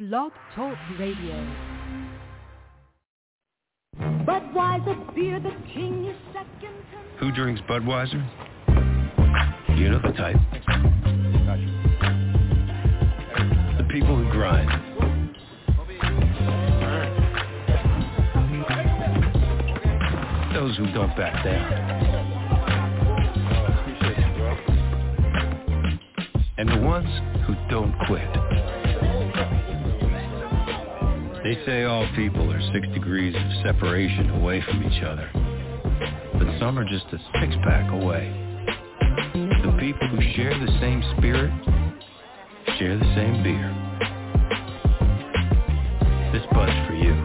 Blog Talk Radio. Budweiser beer, the king is second. Who drinks Budweiser? You know the type. The people who grind. Those who don't back down. And the ones who don't quit. They say all people are 6 degrees of separation away from each other. But some are just a six-pack away. The people who share the same spirit, share the same beer. This Bud's for you.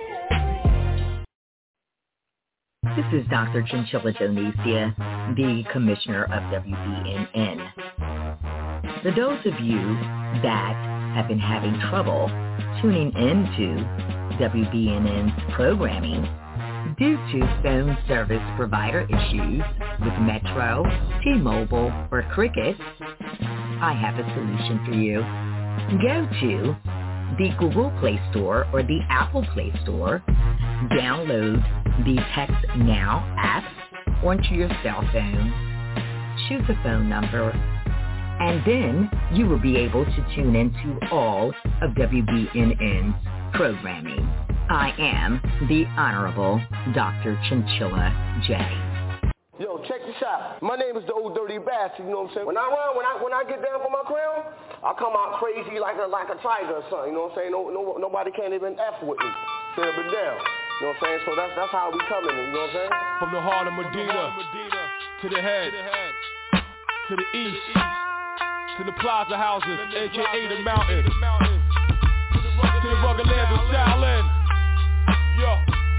This is Dr. Chinchilla Donesia, the Commissioner of WBNN. For those of you that have been having trouble tuning into WBNN's programming due to phone service provider issues with Metro, T-Mobile, or Cricket, I have a solution for you. Go to the Google Play Store or the Apple Play Store, download the Text Now app onto your cell phone, choose a phone number, and then you will be able to tune into all of WBNN's programming. I am the Honorable Dr. Chinchilla J. Yo, check this out. My name is the Old Dirty Bastard, you know what I'm saying? When I run, when I get down for my crown, I come out crazy like a tiger or something, you know what I'm saying? Nobody can't even F with me. Sit up and down. You know what I'm saying? So that's how we coming, you know what I'm saying? From the heart of Medina to the head, to the east, to the plaza houses, aka the mountain, to the rugged lands of Shaolin. Yo,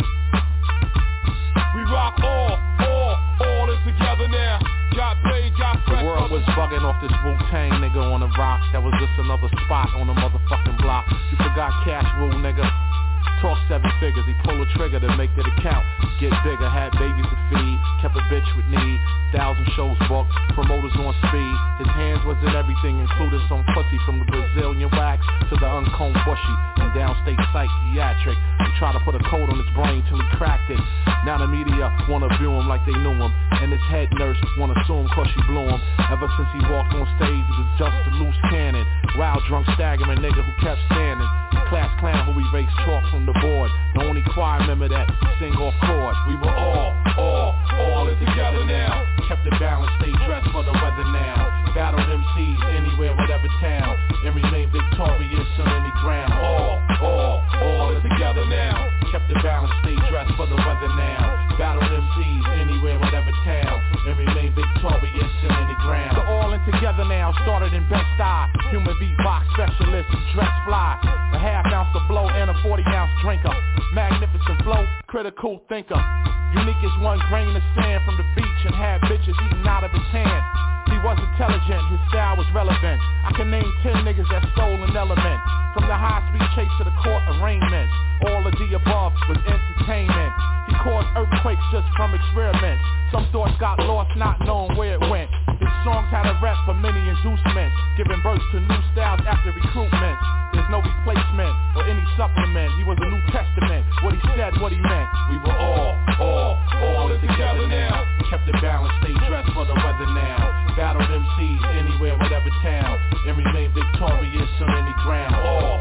we rock all is together now. Got paid, got fresh. The world was bugging off this Wu-Tang nigga on the rock. That was just another spot on the motherfucking block. You forgot Cash Rule, nigga. Talk 7 figures, he pulled a trigger to make it account. Get bigger, had babies to feed, kept a bitch with need. 1,000 shows booked, promoters on speed. His hands was in everything, including some pussy from the Brazilian wax to the uncombed bushy and downstate psychiatric. He tried to put a coat on his brain till he cracked it. Now the media wanna view him like they knew him, and his head nurse wanna sue him cause she blew him. Ever since he walked on stage, he was just a loose cannon. Wild, drunk, staggering nigga who kept standing. Class clown who erased chalk from the board. The only choir member that sing off chord. We were all in together now. Kept it balanced, stayed dressed for the weather now. Battled MCs anywhere, whatever town, and remained victorious on any ground. All in together now. Kept it balanced, stayed dressed for the weather now. Battled MCs anywhere, whatever town, and remained victorious on any ground. So all in together now, started in Bed-Stuy. Human beatbox specialist, dress fly. A half-ounce of blow and a 40-ounce drinker. Magnificent flow, critical thinker. Unique as 1 grain of sand from the beach and had bitches eating out of his hand. He was intelligent, his style was relevant. I can name 10 niggas that stole an element. From the high-speed chase to the court arraignments. All of the above was entertainment. He caused earthquakes just from experiments. Some thoughts got lost not knowing where it went. His songs had a rep for many inducements, giving birth to new styles after recruitment. There's no replacement or any supplement. He was a New Testament. What he said, what he meant. We were all in together now. Kept it balanced, stayed dressed for the weather now. Battled MCs anywhere, whatever town, and remained victorious on any ground.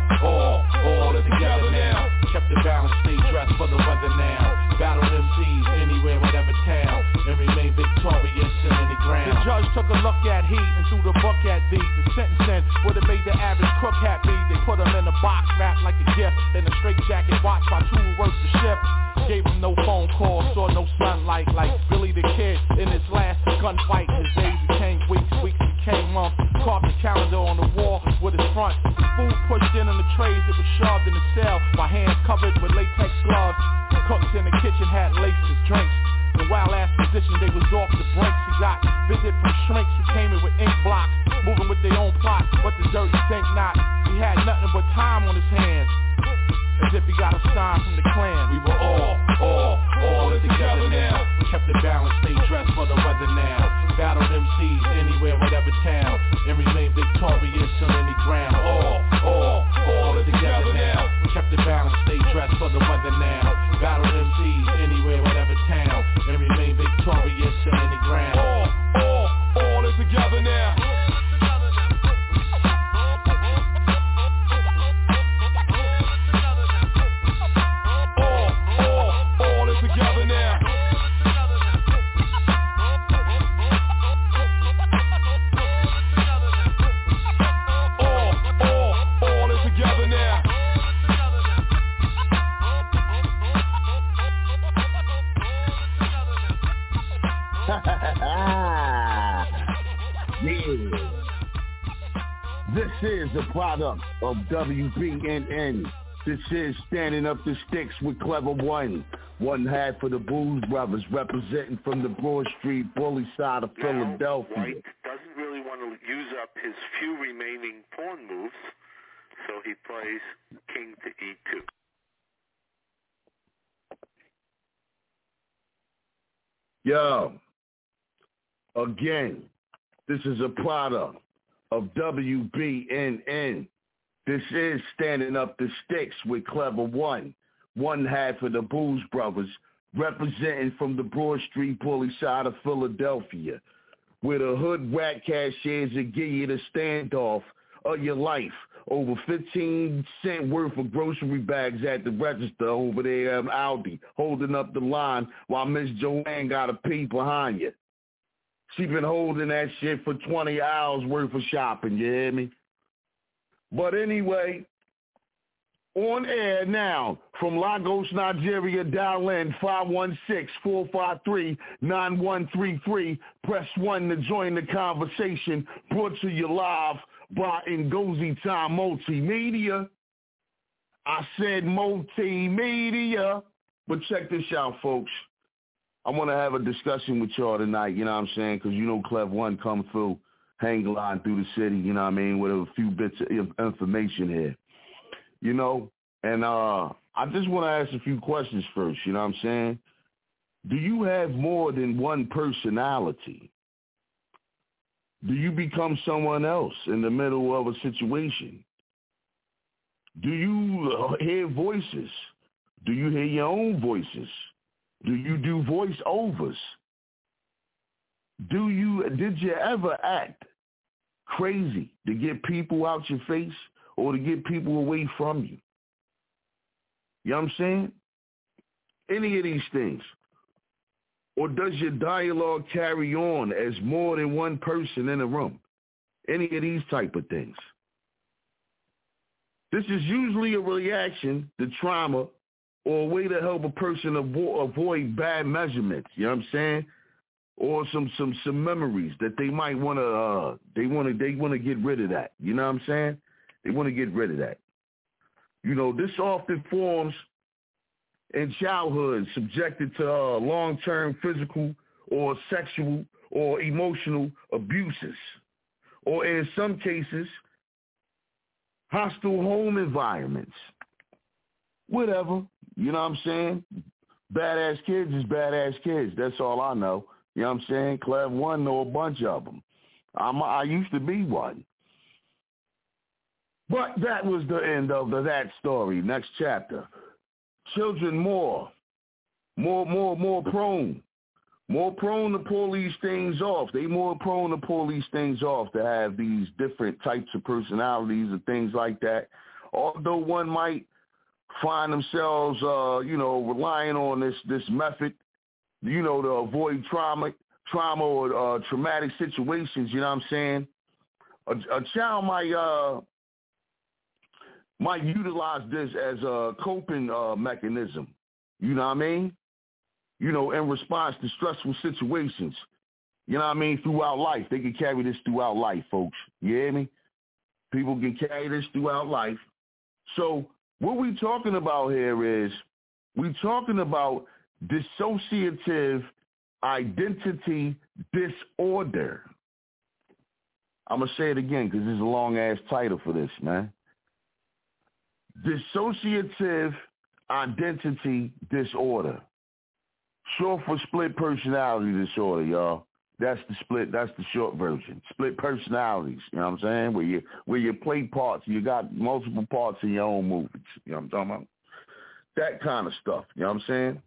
All in together now. Kept it balanced, stayed dressed for the weather now. Battled MCs anywhere, whatever town, and remained victorious on any ground. The judge took a look at Heat and threw the book at thee. The sentencing would have made the average crook happy. They put him in a box wrapped like a gift, in a straight jacket watched by 2 who worked the shift. Gave him no phone call, saw no sunlight like Billy the Kid in his last gunfight. His days became weeks became months. Carved the calendar on the wall with his front. Food pushed in on the trays, it was shoved in the cell. My hands covered with latex gloves. Cooks in the kitchen had laced his drinks. The wild ass position, they was off the brinks. He got visit from shrinks who came in with ink blocks, moving with their own plot, but the dirty think not. He had nothing but time on his hands, as if he got a sign from the clan. We were all in together now. Kept it balanced, stayed dressed for the weather now. Battled MCs anywhere, whatever town, and remained victorious on any ground. All in together product of WBNN. This is Standing Up to Sticks with Clever One. One half of the Blues Brothers representing from the Broad Street bully side of Philadelphia. White doesn't really want to use up his few remaining pawn moves, so he plays king to E2. Yo, again, this is a product of WBNN. This is Standing Up to Sticks with Clever One. One half of the Blues Brothers representing from the Broad Street bully side of Philadelphia, where the hood rat cashiers will give you the standoff of your life. Over 15 cents worth of grocery bags at the register over there, Aldi, holding up the line while Miss Joanne got a pee behind you. She been holding that shit for 20 hours worth of shopping, you hear me? But anyway, on air now from Lagos, Nigeria, dial in 516-453-9133. Press 1 to join the conversation, brought to you live by Ngozi Time Multimedia. I said multimedia. But check this out, folks. I want to have a discussion with y'all tonight, you know what I'm saying? Because you know Clev One come through, hang line through the city, you know what I mean, with a few bits of information here. You know, and I just want to ask a few questions first, you know what I'm saying? Do you have more than one personality? Do you become someone else in the middle of a situation? Do you hear voices? Do you hear your own voices? Do you do voiceovers? Did you ever act crazy to get people out your face or to get people away from you? You know what I'm saying? Any of these things. Or does your dialogue carry on as more than one person in a room? Any of these type of things. This is usually a reaction to trauma or a way to help a person avoid bad measurements, you know what I'm saying? Or some memories that they might want to they want to get rid of that. You know what I'm saying? They want to get rid of that. You know, this often forms in childhood, subjected to long-term physical or sexual or emotional abuses, or in some cases, hostile home environments. Whatever, you know what I'm saying? Badass kids is badass kids. That's all I know. You know what I'm saying? Clev One know a bunch of them. I used to be one. But that was the end of that story. Next chapter. Children more prone to pull these things off. They more prone to pull these things off, to have these different types of personalities and things like that. Although one might find themselves, relying on this method, to avoid trauma or traumatic situations. You know what I'm saying? A child might utilize this as a coping mechanism, you know what I mean? In response to stressful situations, you know what I mean, throughout life. They can carry this throughout life, folks. You hear me? People can carry this throughout life. So what we're talking about here is we're talking about dissociative identity disorder. I'm going to say it again because this is a long-ass title for this, man. Dissociative identity disorder. Short for split personality disorder, y'all. That's the short version. Split personalities, you know what I'm saying? Where you play parts, you got multiple parts in your own movements. You know what I'm talking about? That kind of stuff, you know what I'm saying?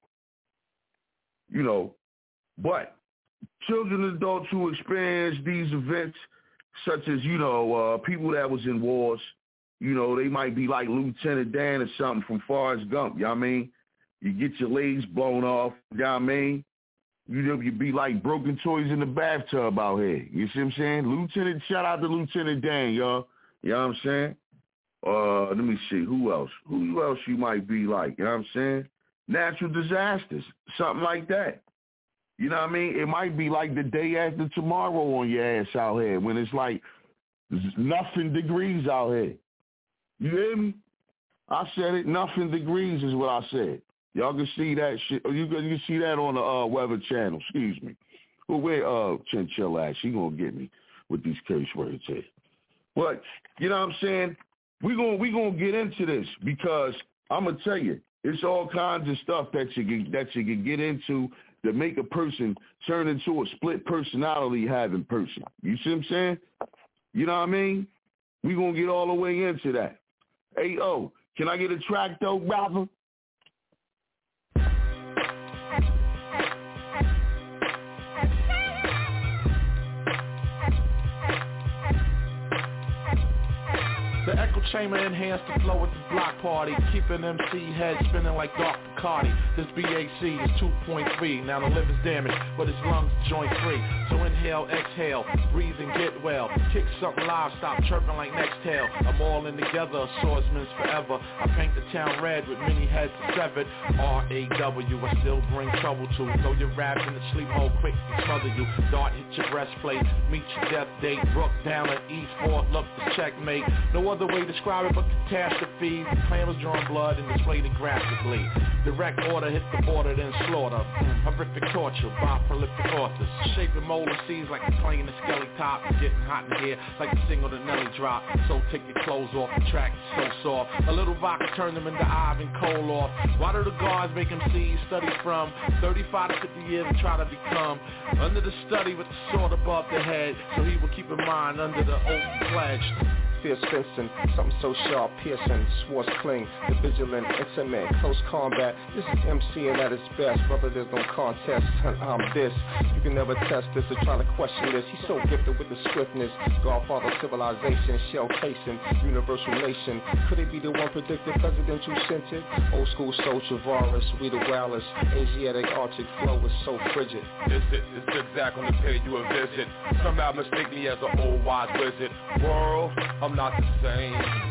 But children and adults who experience these events, such as, people that was in wars, they might be like Lieutenant Dan or something from Forrest Gump, you know what I mean? You get your legs blown off, you know what I mean? You'd be like broken toys in the bathtub out here. You see what I'm saying? Shout out to Lieutenant Dan, y'all. You know what I'm saying? Let me see. Who else? Who else you might be like? You know what I'm saying? Natural disasters, something like that. You know what I mean? It might be like the day after tomorrow on your ass out here when it's like nothing degrees out here. You hear me? I said it. Nothing degrees is what I said. Y'all can see that shit. You can see that on the Weather Channel. Excuse me. Well, where Chinchilla at? She gonna get me with these curse words here. But you know what I'm saying? We gonna get into this because I'm gonna tell you, it's all kinds of stuff that you can get into that make a person turn into a split personality having person. You see what I'm saying? You know what I mean? We gonna get all the way into that. Hey, can I get a track though, brother? The echo chamber enhanced the flow at the block party, keeping MC head spinning like Dark Bacardi. This BAC is 2.3, now the liver's damaged, but his lungs joint free. So inhale, exhale, breathe and get well. Kick something live, stop chirping like Nextel. I'm all in together, swordsman's forever. I paint the town red with many heads severed. R-A-W, I still bring trouble to. Throw your rap in the sleep hole quick and smother you. Dart hit your breastplate, meet your death date. Brook down at E4, look the checkmate. No other way to describe it but catastrophe. The plan was drawn blood and displayed it graphically. Direct order hit the border then slaughter. Horrific torture by prolific authors. Shaping mold seas like a plane and skelly top. Getting hot in here like the single that Nelly dropped. So take your clothes off, the track is so soft. A little vodka turned them into Ivan Koloff. Why do the guards make MCs study from 35 to 50 years and try to become under the study with the sword above the head, so he will keep in mind under the oath pledge. Fierce fencing, something so sharp, piercing, swords cling, the vigilant, intimate, close combat. This is MCing at its best, brother, there's no contest. I'm this, you can never test this or try to question this. He's so gifted with the swiftness, Godfather civilization, shell casing, universal nation. Could it be the one predicted presidential scented? Old school soul Travaris, we the wildest, Asiatic Arctic flow is so frigid. It's exact on the pay you a visit. Somehow mistake me as an old wise wizard. World, I'm not the same.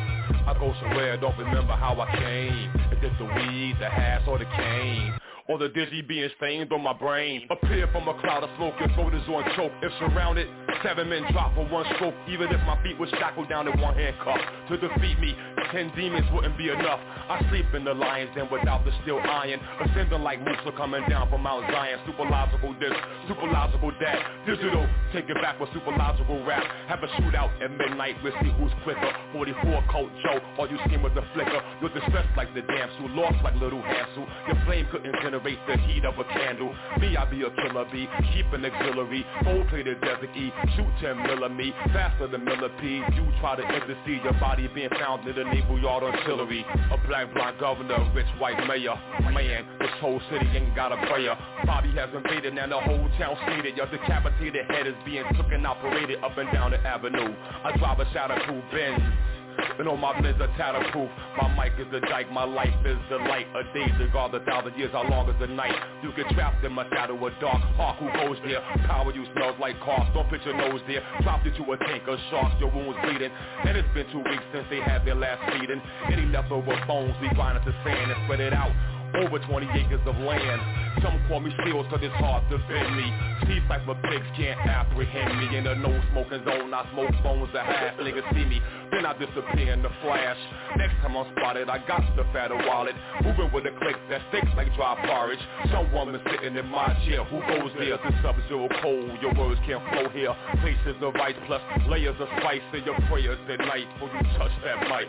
I go somewhere, don't remember how I came. Is it the weed, the hash, or the cane? Or the digi being stained on my brain? Appear from a cloud of smoke, your throat is on choke. If surrounded, 7 men drop for one stroke. Even if my feet were shackled down in one handcuff. To defeat me, 10 demons wouldn't be enough. I sleep in the lion's den without the steel iron. Ascending like Musa coming down from Mount Zion. Superlogical this, superlogical that. Digital, take it back with superlogical rap. Have a shootout at midnight, we'll see who's quicker. 44 Colt Joe, all you seen with the flicker. You're distressed like the damsel, lost like little Hansel. Your flame couldn't generate the heat of a candle. Me, I be a killer bee, keep an auxiliary. Gold-plated Desert E, shoot 10 millimeter, faster than millipede. You try to intercede, your body being found in the Naval Yard artillery. A black blonde governor, rich white mayor. Man, this whole city ain't got a prayer. Bobby has invaded, now the whole town seated. Your decapitated head is being taken out, paraded up and down the avenue. I drive a shatterproof Benz. And on my blends are tatterproof. My mic is the dike, my life is the light. A day to guard 1,000 years, how long is the night? You get trapped in my shadow, a dark hawk who goes there. Power you smells like cough, don't put your nose there. Dropped you to a tank of sharks, your wounds bleeding. And it's been 2 weeks since they had their last feeding. Any leftover bones, we grind it to sand and spread it out. Over 20 acres of land. Some call me Seals cause it's hard to bend me. These type of pigs can't apprehend me. In a no smoking zone, I smoke bones to half. Niggas see me, then I disappear in the flash. Next time I'm spotted, I got the fatter wallet. Moving with a click that sticks like dry porridge. Some woman sitting in my chair, who goes there? The sub-zero cold, your words can't flow here. Places of ice plus layers of spice in your prayers at night before you touch that mic.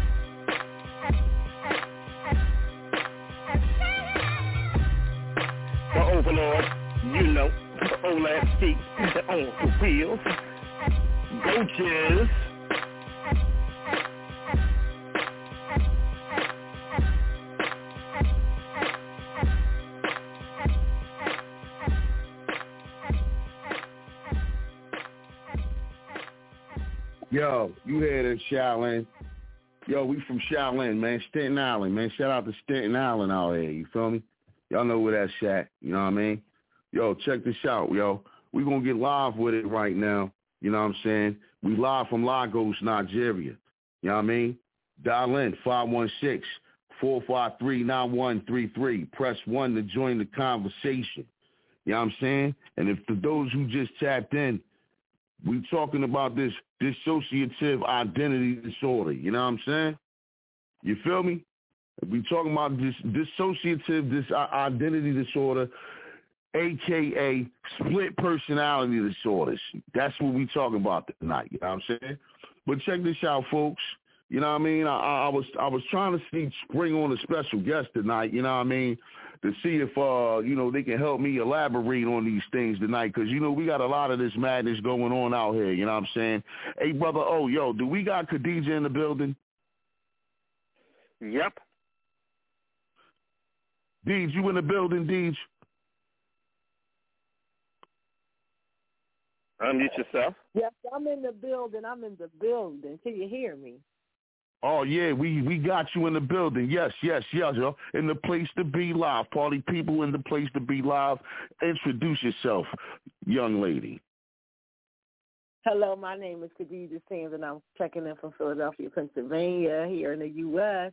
The overlord, you know, the old ass feet on the wheels. Go Jizz. Yo, you hear this, Shaolin? Yo, we from Shaolin, man. Staten Island, man. Shout out to Staten Island out here, you feel me? Y'all know where that's at, you know what I mean? Yo, check this out, yo. We gonna get live with it right now, you know what I'm saying? We live from Lagos, Nigeria, you know what I mean? Dial in, 516-453-9133. Press 1 to join the conversation, you know what I'm saying? And if for those who just tapped in, We talking about this dissociative identity disorder. You know what I'm saying? You feel me? We talking about this dissociative identity disorder, a.k.a. split personality disorders. That's what we talking about tonight. You know what I'm saying? But check this out, folks. You know what I mean? I was trying to bring on a special guest tonight. You know what I mean? To see if, they can help me elaborate on these things tonight. Because, we got a lot of this madness going on out here. You know what I'm saying? Hey, brother, do we got Khadijah in the building? Yep. Deej, you in the building, Deej? Unmute yourself. Yes, I'm in the building. Can you hear me? Oh, yeah, we got you in the building. Yes, yo. In the place to be live. Party people in the place to be live. Introduce yourself, young lady. Hello, my name is Khadijah Sands, and I'm checking in from Philadelphia, Pennsylvania, here in the U.S.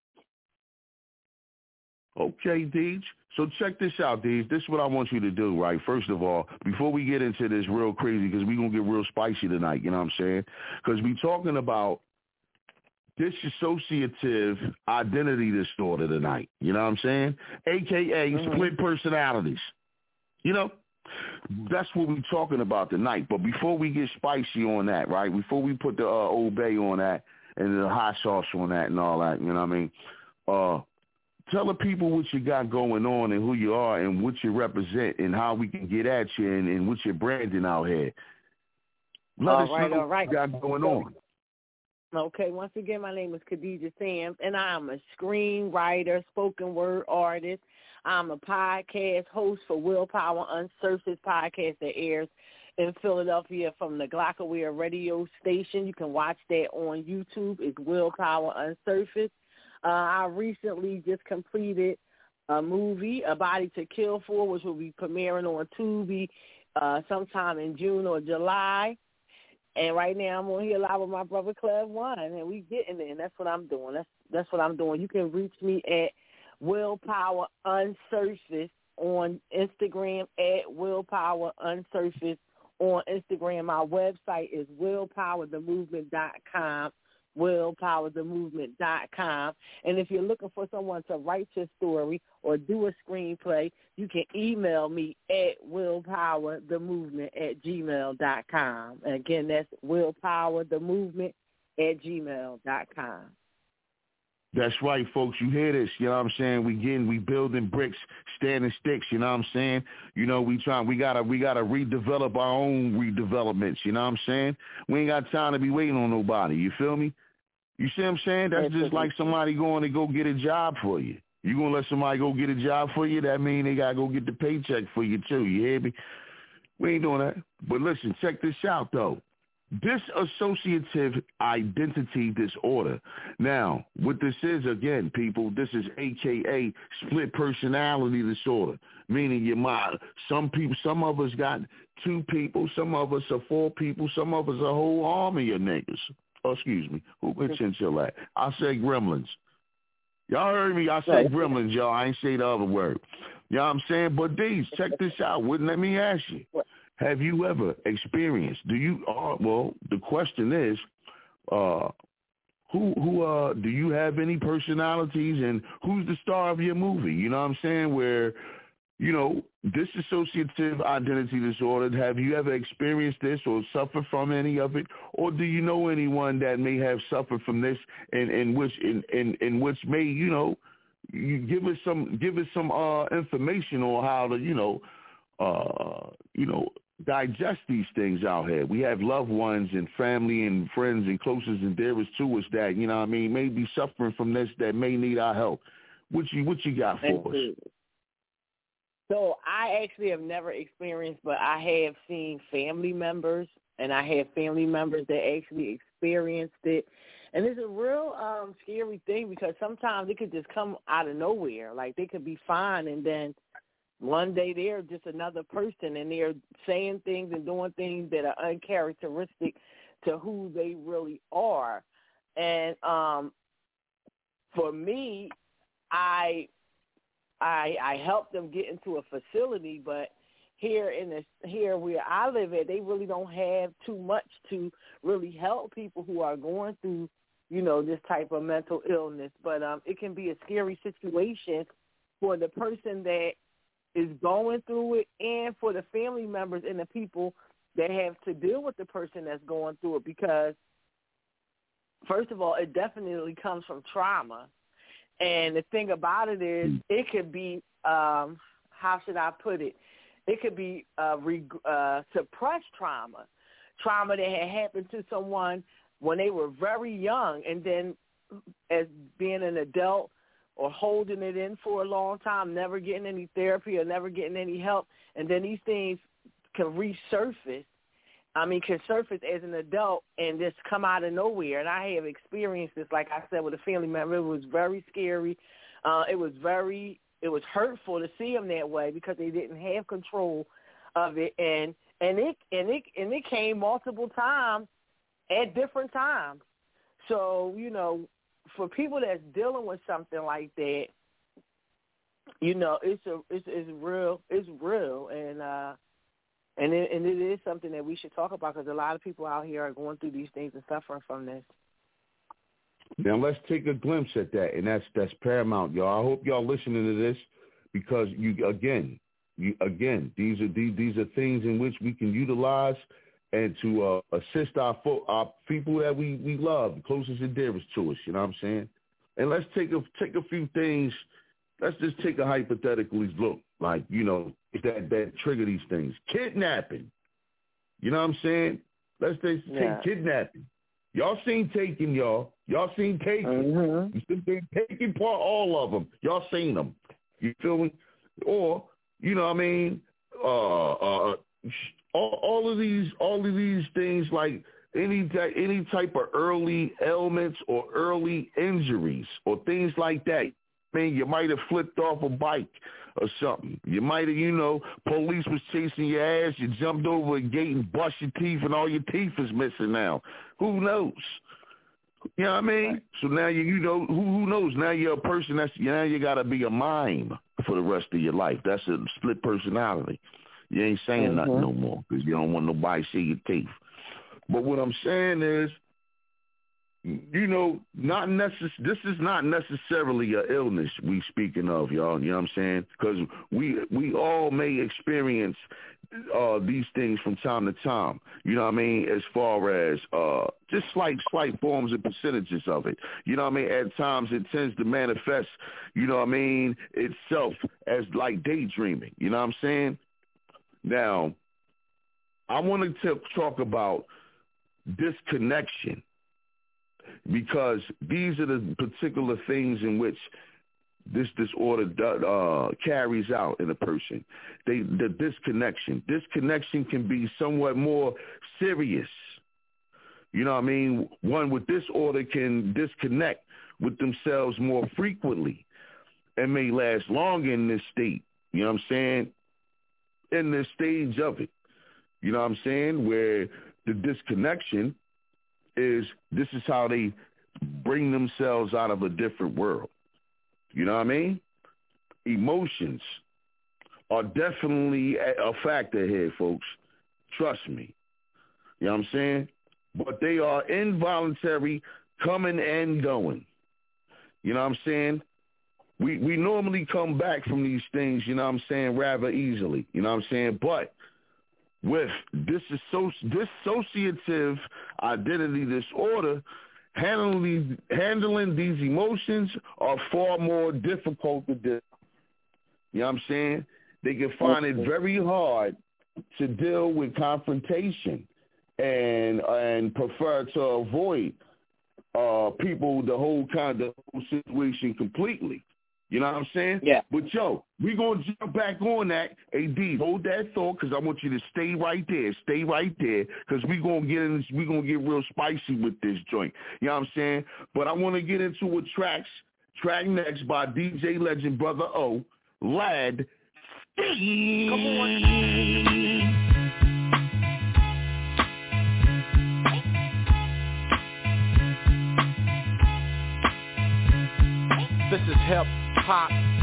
Okay, Deej. So check this out, Deej. This is what I want you to do, right? First of all, before we get into this real crazy, because we're going to get real spicy tonight, you know what I'm saying? Because we're talking about dissociative identity disorder tonight, you know what I'm saying? A.K.A. split personalities. That's what we're talking about tonight. But before we get spicy on that, right, before we put the Old Bay on that and the hot sauce on that and all that, you know what I mean? Tell the people what you got going on and who you are and what you represent and how we can get at you and what you're branding out here. Let us know what you got going on. Okay, once again, my name is Khadijah Sands, and I'm a screenwriter, spoken word artist. I'm a podcast host for Willpower Unsurfaced podcast that airs in Philadelphia from the Glockaware radio station. You can watch that on YouTube. It's Willpower Unsurfaced. I recently just completed a movie, A Body to Kill For, which will be premiering on Tubi sometime in June or July. And right now I'm on here live with my brother Clev One, and we getting there, and that's what I'm doing. That's what I'm doing. You can reach me at Willpower Unsurfaced on Instagram, at Willpower Unsurfaced on Instagram. My website is willpowerthemovement.com, willpowerthemovement.com. And if you're looking for someone to write your story or do a screenplay, you can email me at willpowerthemovement@gmail.com. And again, that's willpowerthemovement@gmail.com. That's right, folks. You hear this, you know what I'm saying? We building bricks, standing sticks, you know what I'm saying? We gotta redevelop our own redevelopments, you know what I'm saying? We ain't got time to be waiting on nobody, you feel me? You see what I'm saying? That's just like somebody going to go get a job for you. You going to let somebody go get a job for you? That means they got to go get the paycheck for you too, you hear me? We ain't doing that. But listen, check this out, though. Dissociative identity disorder. Now, what this is, again, people, this is AKA split personality disorder, meaning your mind. Some of us got 2 people, some of us are 4 people, some of us a whole army of niggas. Oh, excuse me. Who can chinchilla that? I say gremlins. Y'all heard me. I say gremlins, y'all. I ain't say the other word. You know what I'm saying? But these, check this out. Let me ask you. Have you ever experienced? The question is, who do you have any personalities, and who's the star of your movie? You know what I'm saying? Where, dissociative identity disorder. Have you ever experienced this or suffered from any of it, or do you know anyone that may have suffered from this, and which may you give us some information on how to digest these things out here. We have loved ones and family and friends and closest and dearest to us that, may be suffering from this, that may need our help. What you got for us? So I actually have never experienced, but I have seen family members, and I have family members that actually experienced it. And it's a real scary thing, because sometimes it could just come out of nowhere. Like, they could be fine, and then one day they're just another person, and they're saying things and doing things that are uncharacteristic to who they really are. And for me, I helped them get into a facility, but here where I live at, they really don't have too much to really help people who are going through, this type of mental illness. But it can be a scary situation for the person that is going through it and for the family members and the people that have to deal with the person that's going through it, because, first of all, it definitely comes from trauma. And the thing about it is it could be, how should I put it? It could be suppressed trauma that had happened to someone when they were very young, and then as being an adult or holding it in for a long time, never getting any therapy or never getting any help, and then these things can resurface. Can surface as an adult and just come out of nowhere. And I have experienced this, like I said, with a family member. It was very scary. It was hurtful to see them that way because they didn't have control of it, and it came multiple times at different times. So for people that's dealing with something like that, it's real, and it is something that we should talk about, because a lot of people out here are going through these things and suffering from this. Now let's take a glimpse at that, and that's paramount, y'all. I hope y'all listening to this, because these are things in which we can utilize and to assist our people that we love, closest and dearest to us. You know what I'm saying? And let's take a few things. Let's just take a hypothetical look, like that trigger these things. Kidnapping. You know what I'm saying? Let's take kidnapping. Y'all seen Taken, y'all. Y'all seen Taken. Mm-hmm. You seen Taken part, all of them. Y'all seen them. You feel me? Or, all of these things, like any type of early ailments or early injuries or things like that. You might have flipped off a bike or something. You might have, police was chasing your ass. You jumped over a gate and bust your teeth, and all your teeth is missing now. Who knows? You know what I mean? Right. So now who knows? Now you're a person now you got to be a mime for the rest of your life. That's a split personality. You ain't saying nothing no more because you don't want nobody to see your teeth. But what I'm saying is, this is not necessarily an illness we speaking of, y'all. You know what I'm saying? Because we all may experience these things from time to time. You know what I mean? As far as just slight forms and percentages of it. You know what I mean? At times it tends to manifest, itself as like daydreaming. You know what I'm saying? Now, I wanted to talk about disconnection, because these are the particular things in which this disorder carries out in a person. The disconnection. Disconnection can be somewhat more serious. You know what I mean? One with disorder can disconnect with themselves more frequently and may last longer in this state. You know what I'm saying? In this stage of it. You know what I'm saying? Where the disconnection this is how they bring themselves out of a different world. You know what I mean? Emotions are definitely a factor here, folks. Trust me. You know what I'm saying? But they are involuntary, coming and going. You know what I'm saying? We normally come back from these things, you know what I'm saying, rather easily. You know what I'm saying? But with dissociative identity disorder, handling these emotions are far more difficult to do. You know what I'm saying? They can find it very hard to deal with confrontation and prefer to avoid people, the whole situation completely. You know what I'm saying? Yeah. But, we're going to jump back on that. AD, hold that thought, because I want you to stay right there. Stay right there, because we're going to get real spicy with this joint. You know what I'm saying? But I want to get into a track next by DJ Legend, Brother O, Lad. Come on. This is hip hop. Steve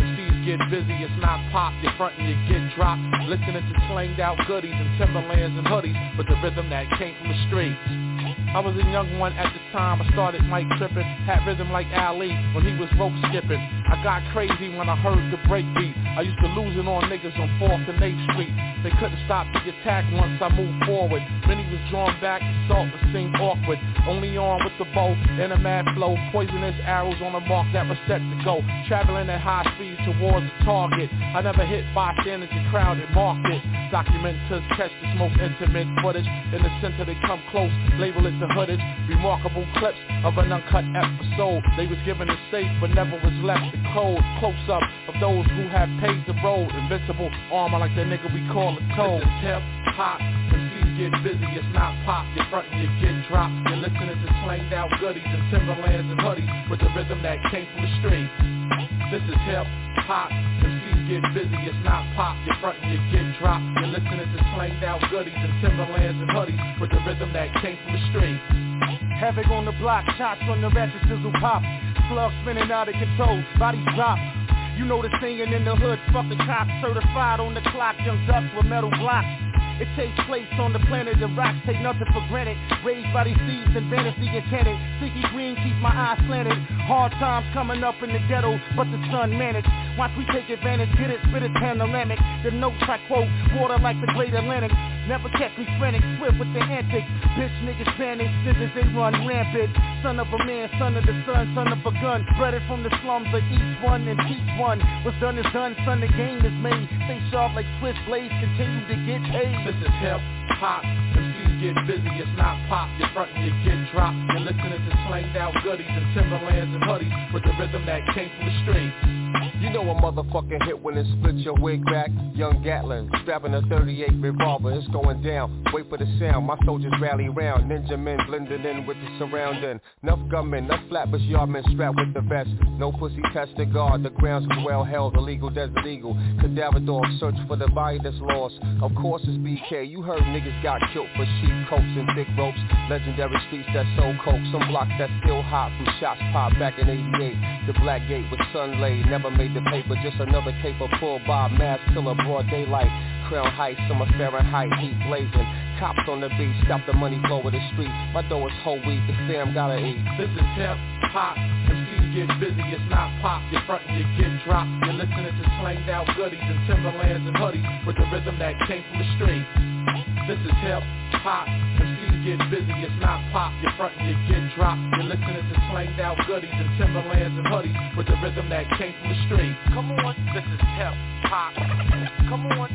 get busy, it's not pop. You're frontin', you get dropped. Listening to slanged out goodies and Timberlands and hoodies, but the rhythm that came from the streets. I was a young one at the time, I started mic tripping, had rhythm like Ali when he was rope skipping. I got crazy when I heard the break beat. I used to lose it on niggas on 4th and 8th Street. They couldn't stop the attack once I moved forward. Many was drawn back, the salt would seem awkward. Only on with the bow and a mad flow. Poisonous arrows on a mark that was set to go. Traveling at high speeds towards the target. I never hit bystanders in crowded markets. Documenters catch this most intimate footage. In the center they come close, label it the hoodage. Remarkable clips of an uncut episode. They was given a safe but never was left the code. Close up of those who have paved the road. Invincible armor like the nigga we call a toad. This is hip hop. MCs get busy, it's not pop. You're frontin', you get dropped. You're listening to slanged out goodies and Timberlands and hoodies with the rhythm that came from the street. This is hip hop. MCs get busy, it's not pop. You're frontin', you get dropped. You're listening to slanged out goodies and Timberlands and hoodies with the rhythm that came from the street. Havoc on the block, shots from the ratchet sizzle pop. Slugs spinning out of control, bodies drop. You know the singing in the hood, fuck the cops. Certified on the clock, young ducks with metal blocks. It takes place on the planet, the rocks take nothing for granted. Raised by these seeds and fantasy enchanted. Sticky green keeps my eyes slanted. Hard times coming up in the ghetto, but the sun managed. Watch we take advantage, get it, spit it panoramic. The notes I quote, water like the great Atlantic. Never catch me frantic, swift with the antics. Bitch niggas panic, scissors they run rampant. Son of a man, son of the sun, son of a gun. Bred it from the slums of each one and teach one. What's done is done, son, the game is made. Stay sharp like Swiss blades, continue to get paid. This is hip hop. MCs get busy, it's not pop. You're frontin', you get dropped. You're listening to slanged out goodies and Timberlands and hoodies with the rhythm that came from the streets. You know a motherfucking hit when it splits your wig back. Young Gatlin, strapping a 38 revolver, it's going down. Wait for the sound, my soldiers rally round. Ninja men blending in with the surrounding. Enough gunmen, enough flatbush yardmen strapped with the vest. No pussy test to guard, the grounds is well held. Illegal, desert eagle. Cadaver dogs search for the body that's lost. Of course it's BK, you heard niggas got killed for sheep coats and thick ropes. Legendary streets that sold coke. Some blocks that still hot from shots popped back in 88. The Black Gate with sun laid, never made the paper, just another caper pulled by mass killer, broad daylight. Crown Heights, summer Fahrenheit, heat blazing. Cops on the beat, stop the money flow of the street. My dough is whole wheat, the fam gotta eat. This is hip hop. MCs get busy, it's not pop. You're frontin', you get dropped. You're listening to slanged out goodies and Timberlands and hoodies with the rhythm that came from the street. This is hip hop. MCs get busy, it's not pop. You're frontin', you get dropped. You're listening to slanged out goodies and Timberlands and hoodies with the rhythm that came from the street. Come on, this is hip hop. Come on,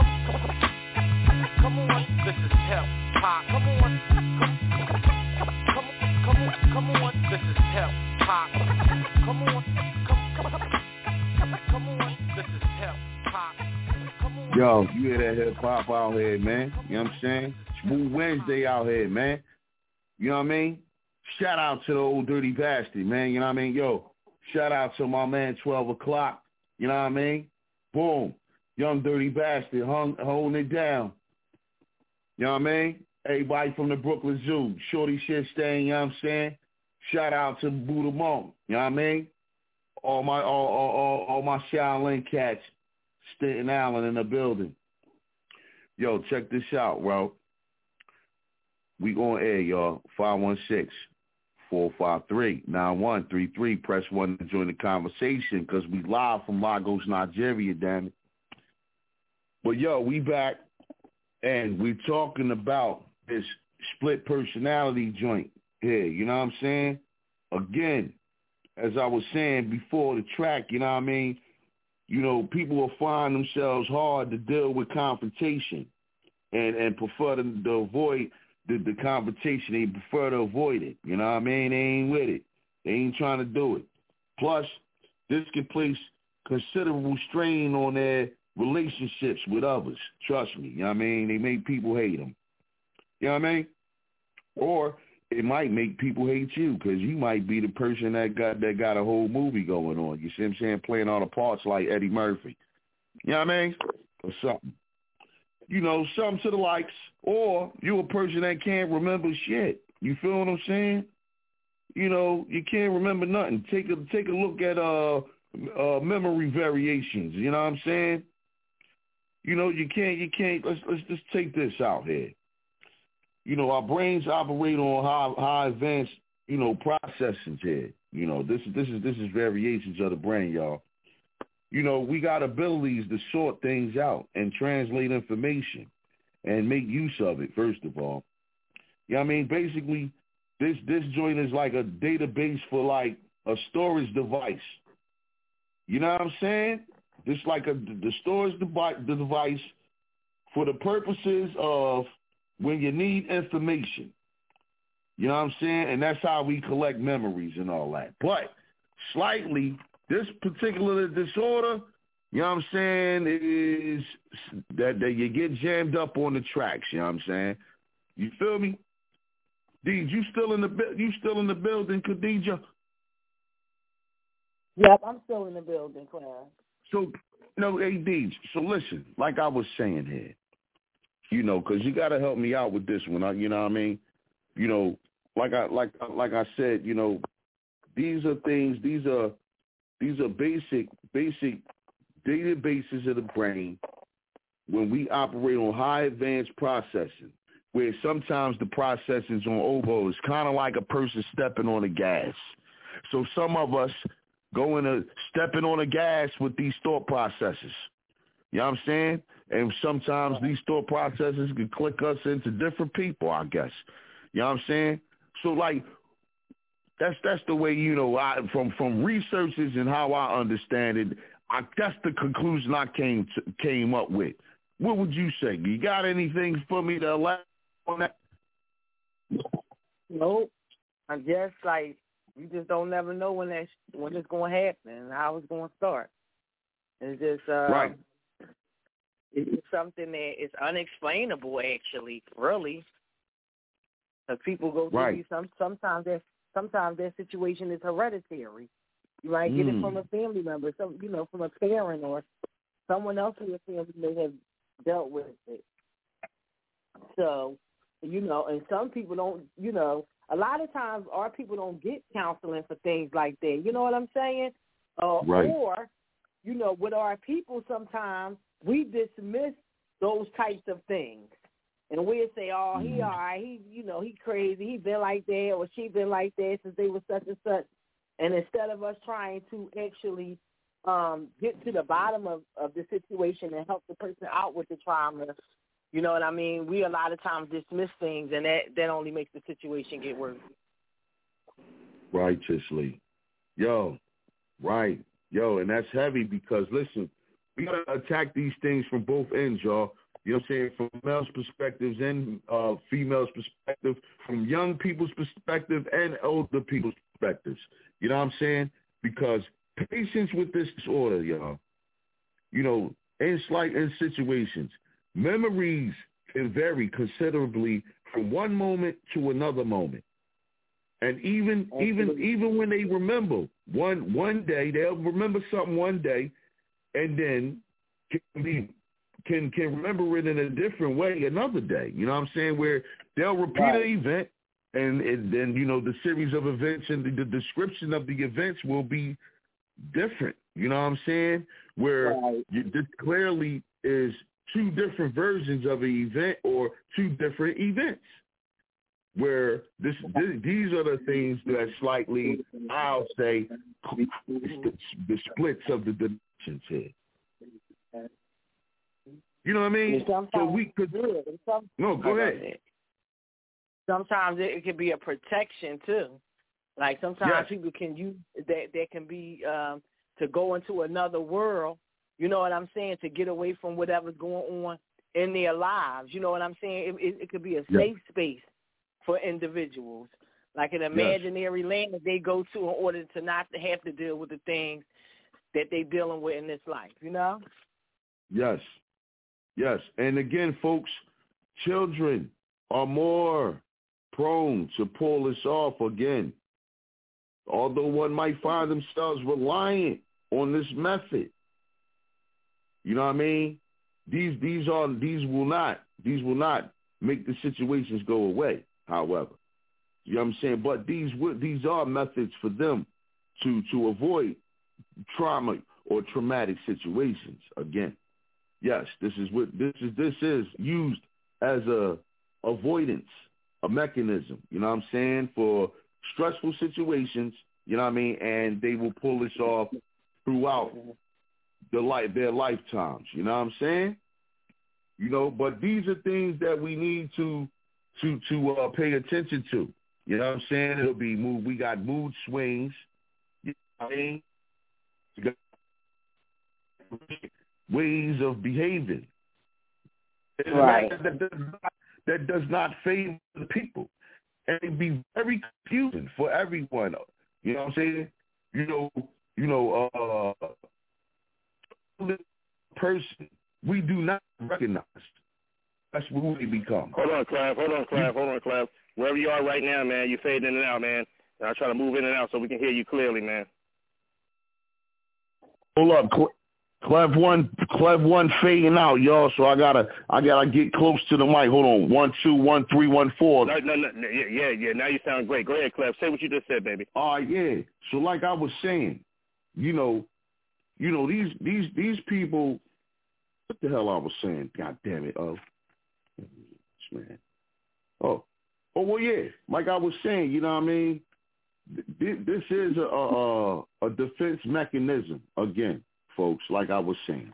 come on, this is hip hop. Come on, come on, this is hip hop. Come on, come on, this is hip hop. Yo, you hear that hip hop out here, man? You know what I'm saying? Smooth Wednesday out here, man. You know what I mean? Shout out to the old dirty bastard, man. You know what I mean? Yo, shout out to my man 12 o'clock. You know what I mean? Boom. Young dirty bastard holding it down. You know what I mean? Everybody from the Brooklyn Zoo. Shorty shit staying, you know what I'm saying? Shout out to Buddha Monk. You know what I mean? All my Shaolin cats. Staten Island in the building. Yo, check this out, bro. We on air, y'all. 516-453-9133. Press 1 to join the conversation because we live from Lagos, Nigeria, damn it. But, yo, we back, and we're talking about this split personality joint here. You know what I'm saying? Again, as I was saying before the track, you know what I mean? You know, people will find themselves hard to deal with confrontation and prefer to avoid the confrontation. They prefer to avoid it. You know what I mean? They ain't with it. They ain't trying to do it. Plus, this can place considerable strain on their relationships with others. Trust me. You know what I mean? They make people hate them. You know what I mean? Or it might make people hate you because you might be the person that got a whole movie going on. You see what I'm saying? Playing all the parts like Eddie Murphy. You know what I mean? Or something. You know, something to the likes. Or you a person that can't remember shit. You feel what I'm saying? You know, you can't remember nothing. Take a look at memory variations. You know what I'm saying? You know, you can't. Let's just take this out here. You know, our brains operate on high advanced, you know, processors here. You know, this is variations of the brain, y'all. You know, we got abilities to sort things out and translate information and make use of it, first of all. You know what I mean? Basically, this joint is like a database for like a storage device. You know what I'm saying? Just like the storage device for the purposes of when you need information. You know what I'm saying? And that's how we collect memories and all that. But slightly, this particular disorder, you know what I'm saying, is that you get jammed up on the tracks. You know what I'm saying? You feel me? Deej, you still in the building, Khadija? Yep, I'm still in the building, Clara. So, no, hey, Deej, so listen, like I was saying here, you know, because you got to help me out with this one, you know what I mean? You know, like I said, you know, these are basic databases of the brain when we operate on high advanced processing, where sometimes the processing's on over. It's kind of like a person stepping on the gas. So some of us go into stepping on the gas with these thought processes. You know what I'm saying? And sometimes these thought processes can click us into different people, I guess. You know what I'm saying? So, like, that's the way, you know, from researches and how I understand it, that's the conclusion I came up with. What would you say? You got anything for me to elaborate on that? Nope. I'm just like, you just don't never know when it's going to happen and how it's going to start. It's just right. It's something that is unexplainable, actually, really. People go through these. Sometimes their situation is hereditary. You might get it from a family member, from a parent or someone else in your family may have dealt with it. So, you know, and some people don't, you know, a lot of times our people don't get counseling for things like that. You know what I'm saying? Right. Or, you know, with our people sometimes we dismiss those types of things. And we'll say, oh, he all right, he crazy, he been like that or she been like that since they were such and such. And instead of us trying to actually get to the bottom of the situation and help the person out with the trauma, you know what I mean, we a lot of times dismiss things, and that only makes the situation get worse. Righteously. Yo, and that's heavy because, listen, we got to attack these things from both ends, y'all. You know what I'm saying? From males' perspectives and females' perspective, from young people's perspective and older people's perspectives. You know what I'm saying? Because patients with this disorder, y'all, you know, in situations, memories can vary considerably from one moment to another moment. And even when they remember one day, they'll remember something one day, and then can remember it in a different way another day. You know what I'm saying? Where they'll repeat an event, and then, you know, the series of events and the description of the events will be different. You know what I'm saying? Where this clearly is two different versions of an event or two different events. Where these are the things that slightly, I'll say, the splits of the dimensions here. You know what I mean? So we could no, go ahead. Sometimes it could be a protection too. Like sometimes people can use that can be to go into another world. You know what I'm saying? To get away from whatever's going on in their lives. You know what I'm saying? It could be a safe space for individuals, like an imaginary land that they go to in order to not have to deal with the things that they're dealing with in this life. You know? Yes. And again, folks, children are more prone to pull this off again. Although one might find themselves reliant on this method. You know what I mean? These will not make the situations go away, however. You know what I'm saying? But these are methods for them to avoid trauma or traumatic situations. Again, yes, this is used as a avoidance, a mechanism. You know what I'm saying, for stressful situations. You know what I mean, and they will pull this off throughout their lifetimes. You know what I'm saying? You know, but these are things that we need to pay attention to. You know what I'm saying? It'll be we got mood swings. You know what I mean? We got ways of behaving. Right. That does not favor the people. And it'd be very confusing for everyone. You know what I'm saying? Person we do not recognize. That's who we become. Hold on, Clive. Wherever you are right now, man, you're fading in and out, man. And I'll try to move in and out so we can hear you clearly, man. Hold up, Clev one fading out, y'all. So I gotta get close to the mic. Hold on, 1 2 1 3 1 4. No, yeah. Now you sound great. Go ahead, Clev. Say what you just said, baby. Yeah. So like I was saying, you know, these people. What the hell I was saying? God damn it! Man. Oh, well, yeah. Like I was saying, you know what I mean? This is a defense mechanism again, folks. Like I was saying,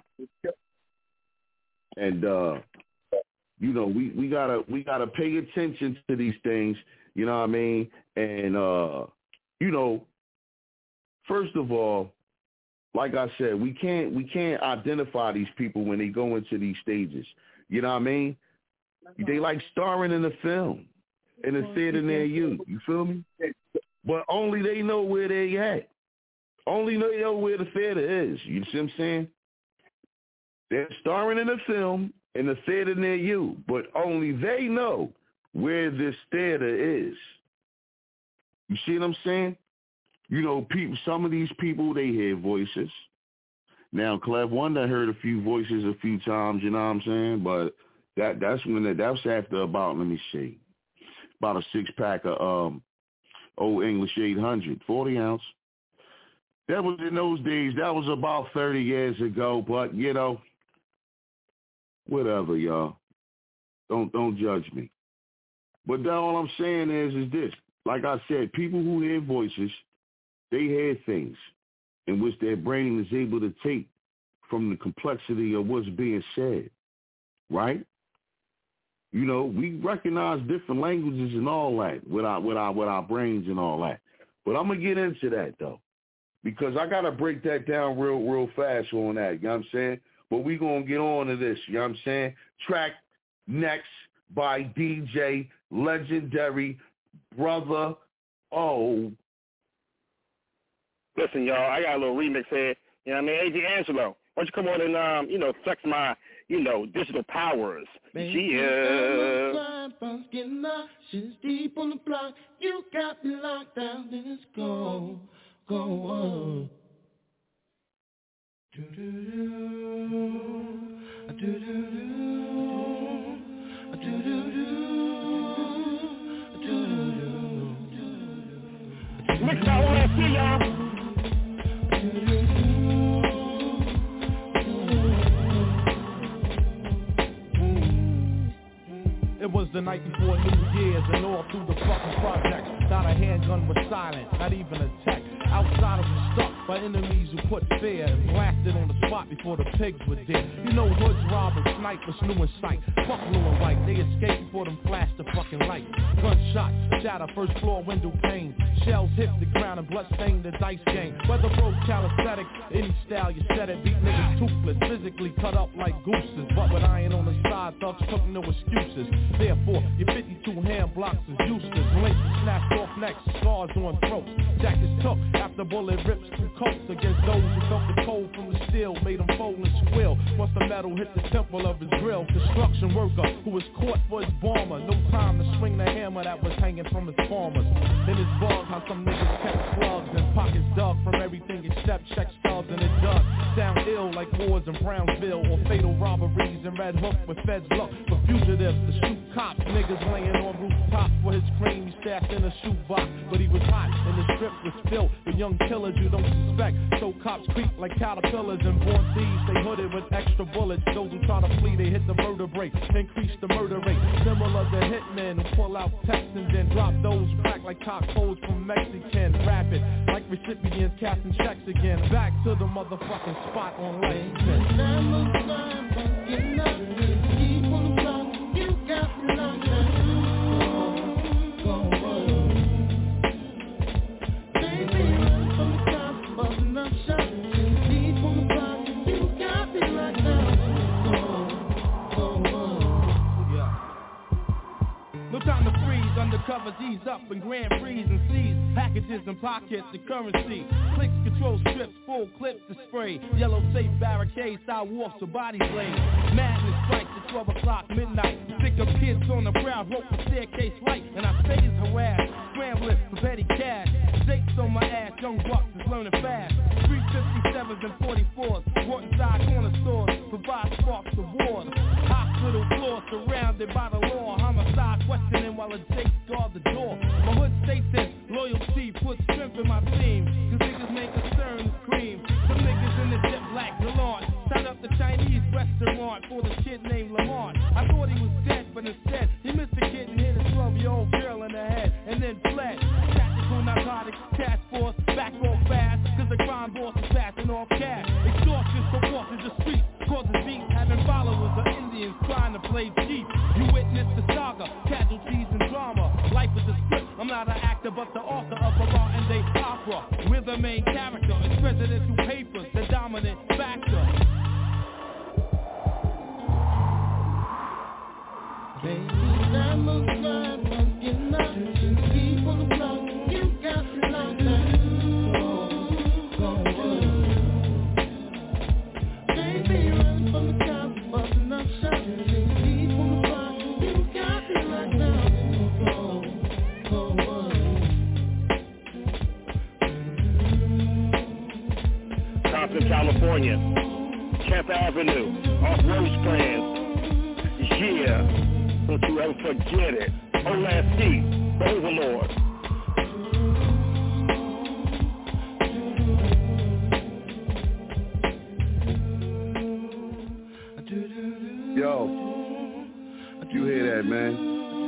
and you know, we gotta pay attention to these things. You know what I mean? And you know, first of all, like I said, we can't identify these people when they go into these stages. You know what I mean? They like starring in a film, in the theater near you. You feel me? But only they know where they at. Only they know where the theater is. You see what I'm saying? They're starring in a film in the theater near you, but only they know where this theater is. You see what I'm saying? You know, some of these people, they hear voices. Now, Clev One, I heard a few voices a few times, you know what I'm saying? But that's after about, let me see, about a 6-pack of Old English 800, 40 ounce. That was in those days. That was about 30 years ago. But, you know, whatever, y'all. Don't judge me. But then all I'm saying is this. Like I said, people who hear voices, they hear things in which their brain is able to take from the complexity of what's being said, right? You know, we recognize different languages and all that with our brains and all that. But I'm gonna get into that though, because I gotta break that down real fast on that. You know what I'm saying? But we gonna get on to this. You know what I'm saying? Track next by DJ Legendary Brother O. Listen, y'all, I got a little remix here. You know what I mean? AJ Angelo, why don't you come on and, flex my, digital powers. Yeah. Shit's deep on the block. You got me locked down. Then it's go on. Mix out all that shit, y'all. It was the night before New Year's, and all through the fucking project, not a handgun was silent, not even a tech. Outsiders were stuck by enemies who put fear and blasted on the spot before the pigs were dead. You know hoods, robbers, snipers, new in sight. Fuck blue and white, they escaped before them flashed the fucking light. Gunshots shatter first floor window panes. Shells hit the ground and blood stained the dice game. Weather broke calisthenics, any style you said it. Beat niggas toothless, physically cut up like gooses. But with iron on the side, thugs took no excuses. Therefore, your 52 hand blocks is useless. Links snapped off necks, scars on throats. Jackets took after bullet rips through coats against those who felt the cold from the steel, made him fold and squill. Once the metal hit the temple of his grill, construction worker who was caught for his bomber. No time to swing the hammer that was hanging from his farmers. In his bug, how some niggas kept slugs and pockets dug from everything except check stubs, and it does sound ill like like wars in Brownsville or fatal robberies in Red Hook with feds look for fugitives to shoot cops. Niggas laying on rooftops for his cream he stashed in a shoebox. But he was hot and the strip was filled with young killers you don't suspect. So cops creep like caterpillars and born thieves. They hooded with extra bullets. Those who try to flee, they hit the murder brake. Increase the murder rate. Similar to hitmen who pull out Texans and drop those crack like cockholes from Mexican. Rapid like recipients casting checks again. Back to the motherfucking spot on Lexington. Keep on the block, you got me locked down. No time to freeze, undercovers ease up and grand freeze and seize packages and pockets and currency. Clicks, control strips, full clips to spray. Yellow safe barricades, sidewalks or bodies laid. Madness strikes at 12 o'clock midnight. Pick up kids on the proud, rope the staircase light. And I stays harassed, scrambling for petty cash. Stakes on my ass, young bucks is learning fast. 357s and 44s, brought inside corner stores, provide sparks of war. Hospital floor surrounded by the law. Homicide questioning while a Jake guard the door. My hood states that loyalty puts strength in my team. Cause niggas make concern cream. Some niggas in the jet black gallant shot up the Chinese restaurant for the kid named Lamont. I thought he was dead, but instead he missed a kid and hit a 12-year-old girl in the head and then fled. Tactical narcotics task force back off fast. Cause the crime boss is passing off cash. Extortion so forces the street. Causes beats having followers of Indians trying to play cheap. You witness the saga, casualties and drama. Life is a script, I'm not an actor but the author of a modern day opera. We're the main character, it's presidential papers, the dominant factor. Baby, I'm a crime, I'm getting out. Keep on the block, you got me locked down. Compton, California, Kemp Avenue, off Rosecrans. Yeah, don't you ever forget it. OLASD, the Overlord. Yo, you hear that, man?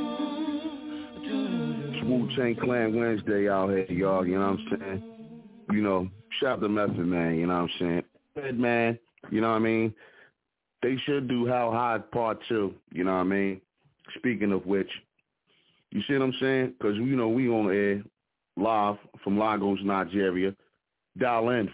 Wu-Tang Clan Wednesday out here, y'all, you know what I'm saying? You know, shout to Method Man, you know what I'm saying? Method Man, you know what I mean? They should do How High Part 2, you know what I mean? Speaking of which, you see what I'm saying? Because, you know, we on air live from Lagos, Nigeria. Dial in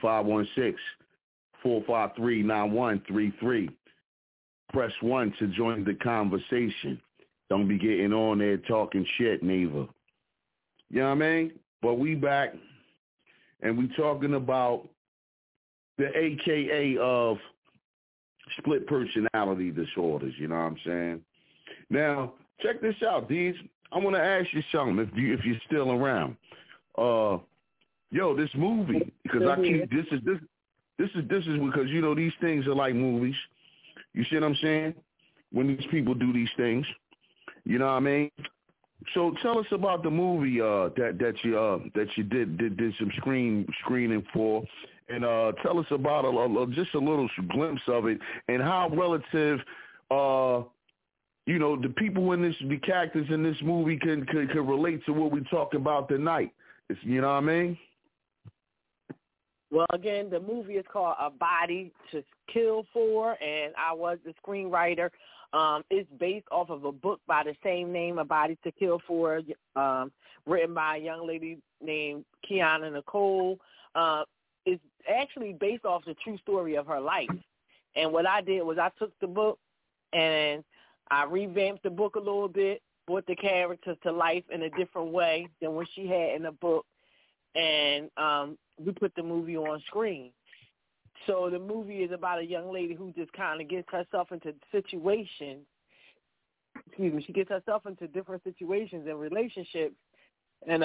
516-453-9133. Press 1 to join the conversation. Don't be getting on there talking shit, neither. You know what I mean? But we back, and we talking about the AKA of split personality disorders, you know what I'm saying? Now, check this out, Deeds. I want to ask you something if you're still around. Yo, this movie, because I keep this is because, you know, these things are like movies. You see what I'm saying? When these people do these things, you know what I mean? So tell us about the movie that you did some screening for, and tell us about just a little glimpse of it and how relative, you know, the people in this, the characters in this movie can relate to what we talk about tonight. You know what I mean? Well, again, the movie is called A Body to Kill For, and I was the screenwriter. It's based off of a book by the same name, A Body to Kill For, written by a young lady named Kiana Nicole. It's actually based off the true story of her life. And what I did was I took the book and I revamped the book a little bit, brought the characters to life in a different way than what she had in the book, and we put the movie on screen. So the movie is about a young lady who just kind of gets herself into situations. She gets herself into different situations and relationships, and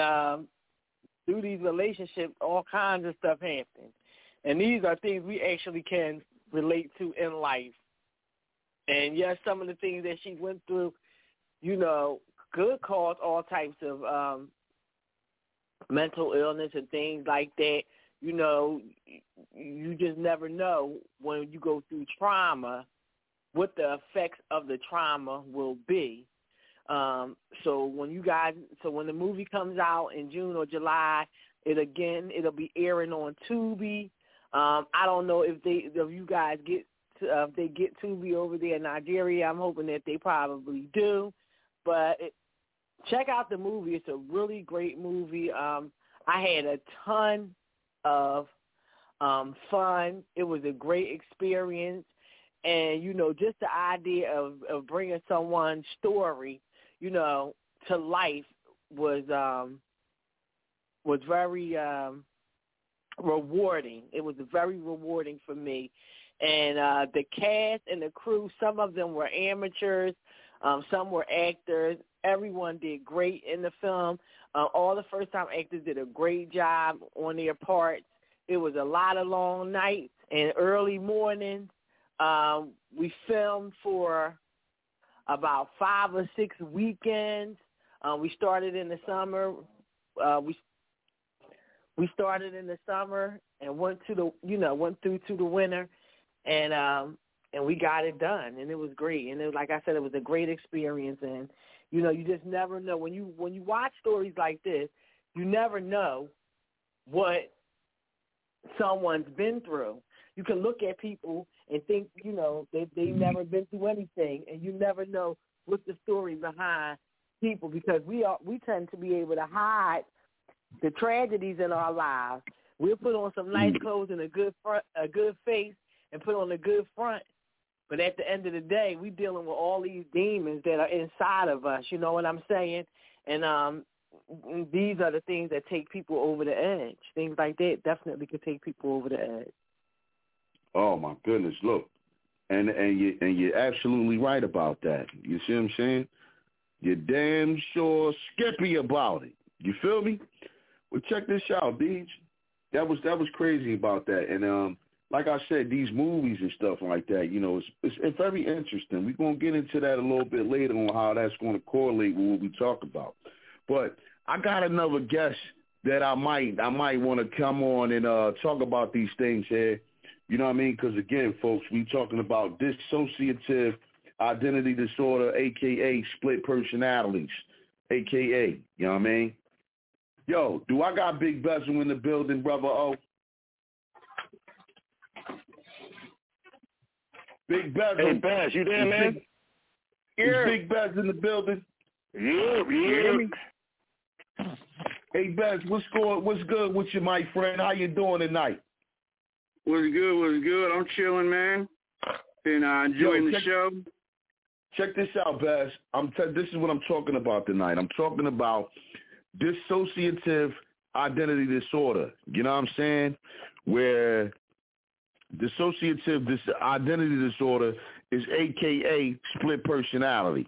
through these relationships, all kinds of stuff happens. And these are things we actually can relate to in life. And yes, some of the things that she went through, you know, could cause all types of mental illness and things like that. You know, you just never know when you go through trauma what the effects of the trauma will be. So when the movie comes out in June or July, it'll be airing on Tubi. I don't know if you guys get Tubi over there in Nigeria. I'm hoping that they probably do. But check out the movie. It's a really great movie. I had a ton of fun. It was a great experience. And, you know, just the idea of bringing someone's story, you know, to life was very rewarding. It was very rewarding for me. And the cast and the crew, some of them were amateurs, some were actors. Everyone did great in the film. All the first-time actors did a great job on their parts. It was a lot of long nights and early mornings. We filmed for about 5 or 6 weekends. We started in the summer. We started in the summer and went through to the winter, and we got it done, and it was great. And like I said, it was a great experience. And you know, you just never know when you watch stories like this, you never know what someone's been through. You can look at people and think, you know, they've never been through anything, and you never know what's the story behind people, because we tend to be able to hide the tragedies in our lives. We'll put on some nice clothes and a good face and put on a good front, but at the end of the day, we're dealing with all these demons that are inside of us. You know what I'm saying? And these are the things that take people over the edge. Things like that definitely could take people over the edge. Oh my goodness! Look, and you're absolutely right about that. You see what I'm saying? You're damn sure skippy about it. You feel me? Well, check this out, Deej. That was crazy about that. And like I said, these movies and stuff like that, you know, it's very interesting. We're gonna get into that a little bit later on how that's going to correlate with what we talk about. But I got another guest that I might want to come on and talk about these things here. You know what I mean? Because, again, folks, we talking about dissociative identity disorder, a.k.a. split personalities, a.k.a., you know what I mean? Yo, do I got Big Bezel in the building, brother O? Big Bezel. Hey, Bez, you there, man? Is Big Bez in the building? Yeah. Hey, Bez, what's good with you, my friend? How you doing tonight? What's good? I'm chilling, man. Been enjoying the show. Check this out, Bez. This is what I'm talking about tonight. I'm talking about dissociative identity disorder. You know what I'm saying? Where dissociative identity disorder is AKA split personality.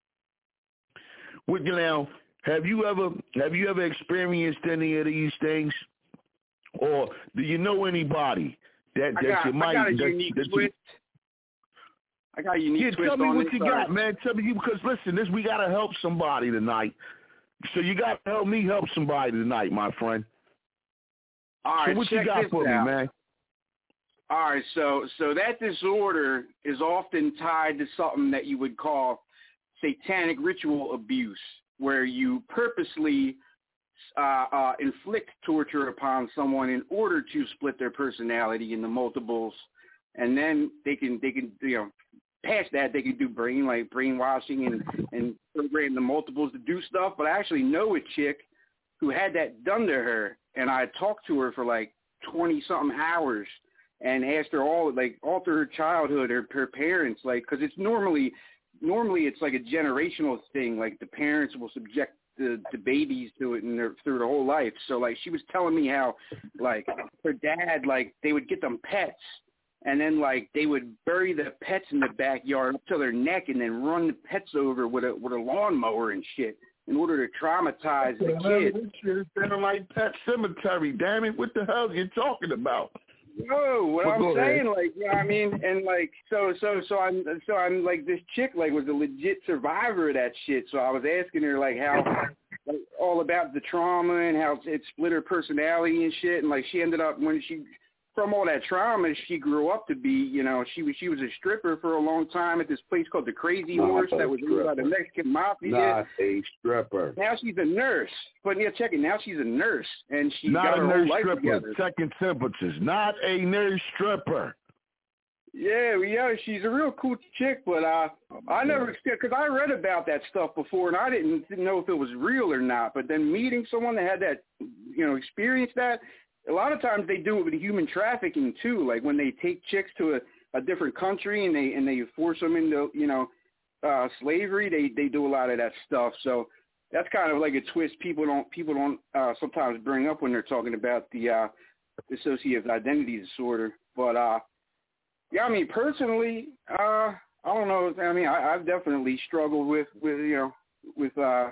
Now, have you ever experienced any of these things, or do you know anybody that you might? I got a unique twist. I got a unique twist. Tell me what you got, side. man. Tell me, because listen, we gotta help somebody tonight. So you gotta help me help somebody tonight, my friend. All right, so what you got for me, man? All right, so that disorder is often tied to something that you would call satanic ritual abuse, where you purposely inflict torture upon someone in order to split their personality into multiples, and then they can past that they can do brainwashing and program the multiples to do stuff. But I actually know a chick who had that done to her, and I talked to her for like 20-something hours and asked her all through her childhood, her parents, because it's normally it's like a generational thing. Like the parents will subject the babies to it through their whole life. So she was telling me how her dad, they would get them pets, and then they would bury the pets in the backyard up to their neck and then run the pets over with a lawnmower and shit in order to traumatize the kid. It's like Pet Cemetery, damn it. What the hell are you talking about? No, what I'm saying, like, you know what I mean, and like, so I'm like, this chick like was a legit survivor of that shit. So I was asking her like how, like, all about the trauma and how it split her personality and shit, and like she ended up from all that trauma, she grew up to be, you know, she was a stripper for a long time at this place called the Crazy Horse that was run by the Mexican mafia. Not a stripper. Now she's a nurse. But yeah, check it. Now she's a nurse, and she not got a her nurse whole life stripper. together. Second temperatures. Not a nurse stripper. Yeah, she's a real cool chick, but I never, because I read about that stuff before, and I didn't know if it was real or not. But then meeting someone that had that, you know, experienced that. A lot of times they do it with human trafficking too, like when they take chicks to a different country and they force them into, you know, slavery. They do a lot of that stuff. So that's kind of like a twist people don't sometimes bring up when they're talking about the dissociative identity disorder. But yeah, I mean personally, I don't know. I mean I've definitely struggled with you know with.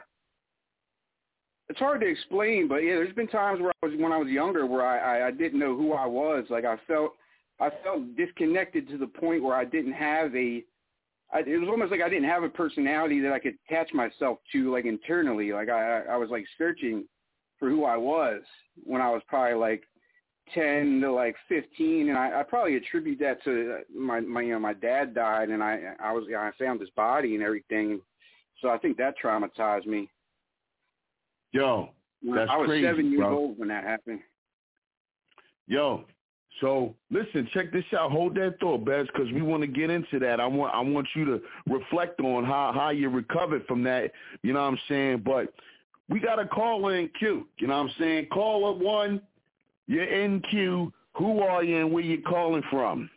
It's hard to explain, but yeah, there's been times when I was younger where I didn't know who I was. Like I felt disconnected to the point where I didn't have it was almost like I didn't have a personality that I could attach myself to, like internally. Like I was like searching for who I was when I was probably like 10 to like 15, and I probably attribute that to my dad died, and I found his body and everything. So I think that traumatized me. Yo, that's I was crazy, 7 years bro. old when that happened. Yo, so listen, check this out. Hold that thought, Bez, because we want to get into that. I want you to reflect on how you recovered from that. You know what I'm saying? But we got a call in queue. You know what I'm saying? Call up 1. You're in queue. Who are you and where you calling from?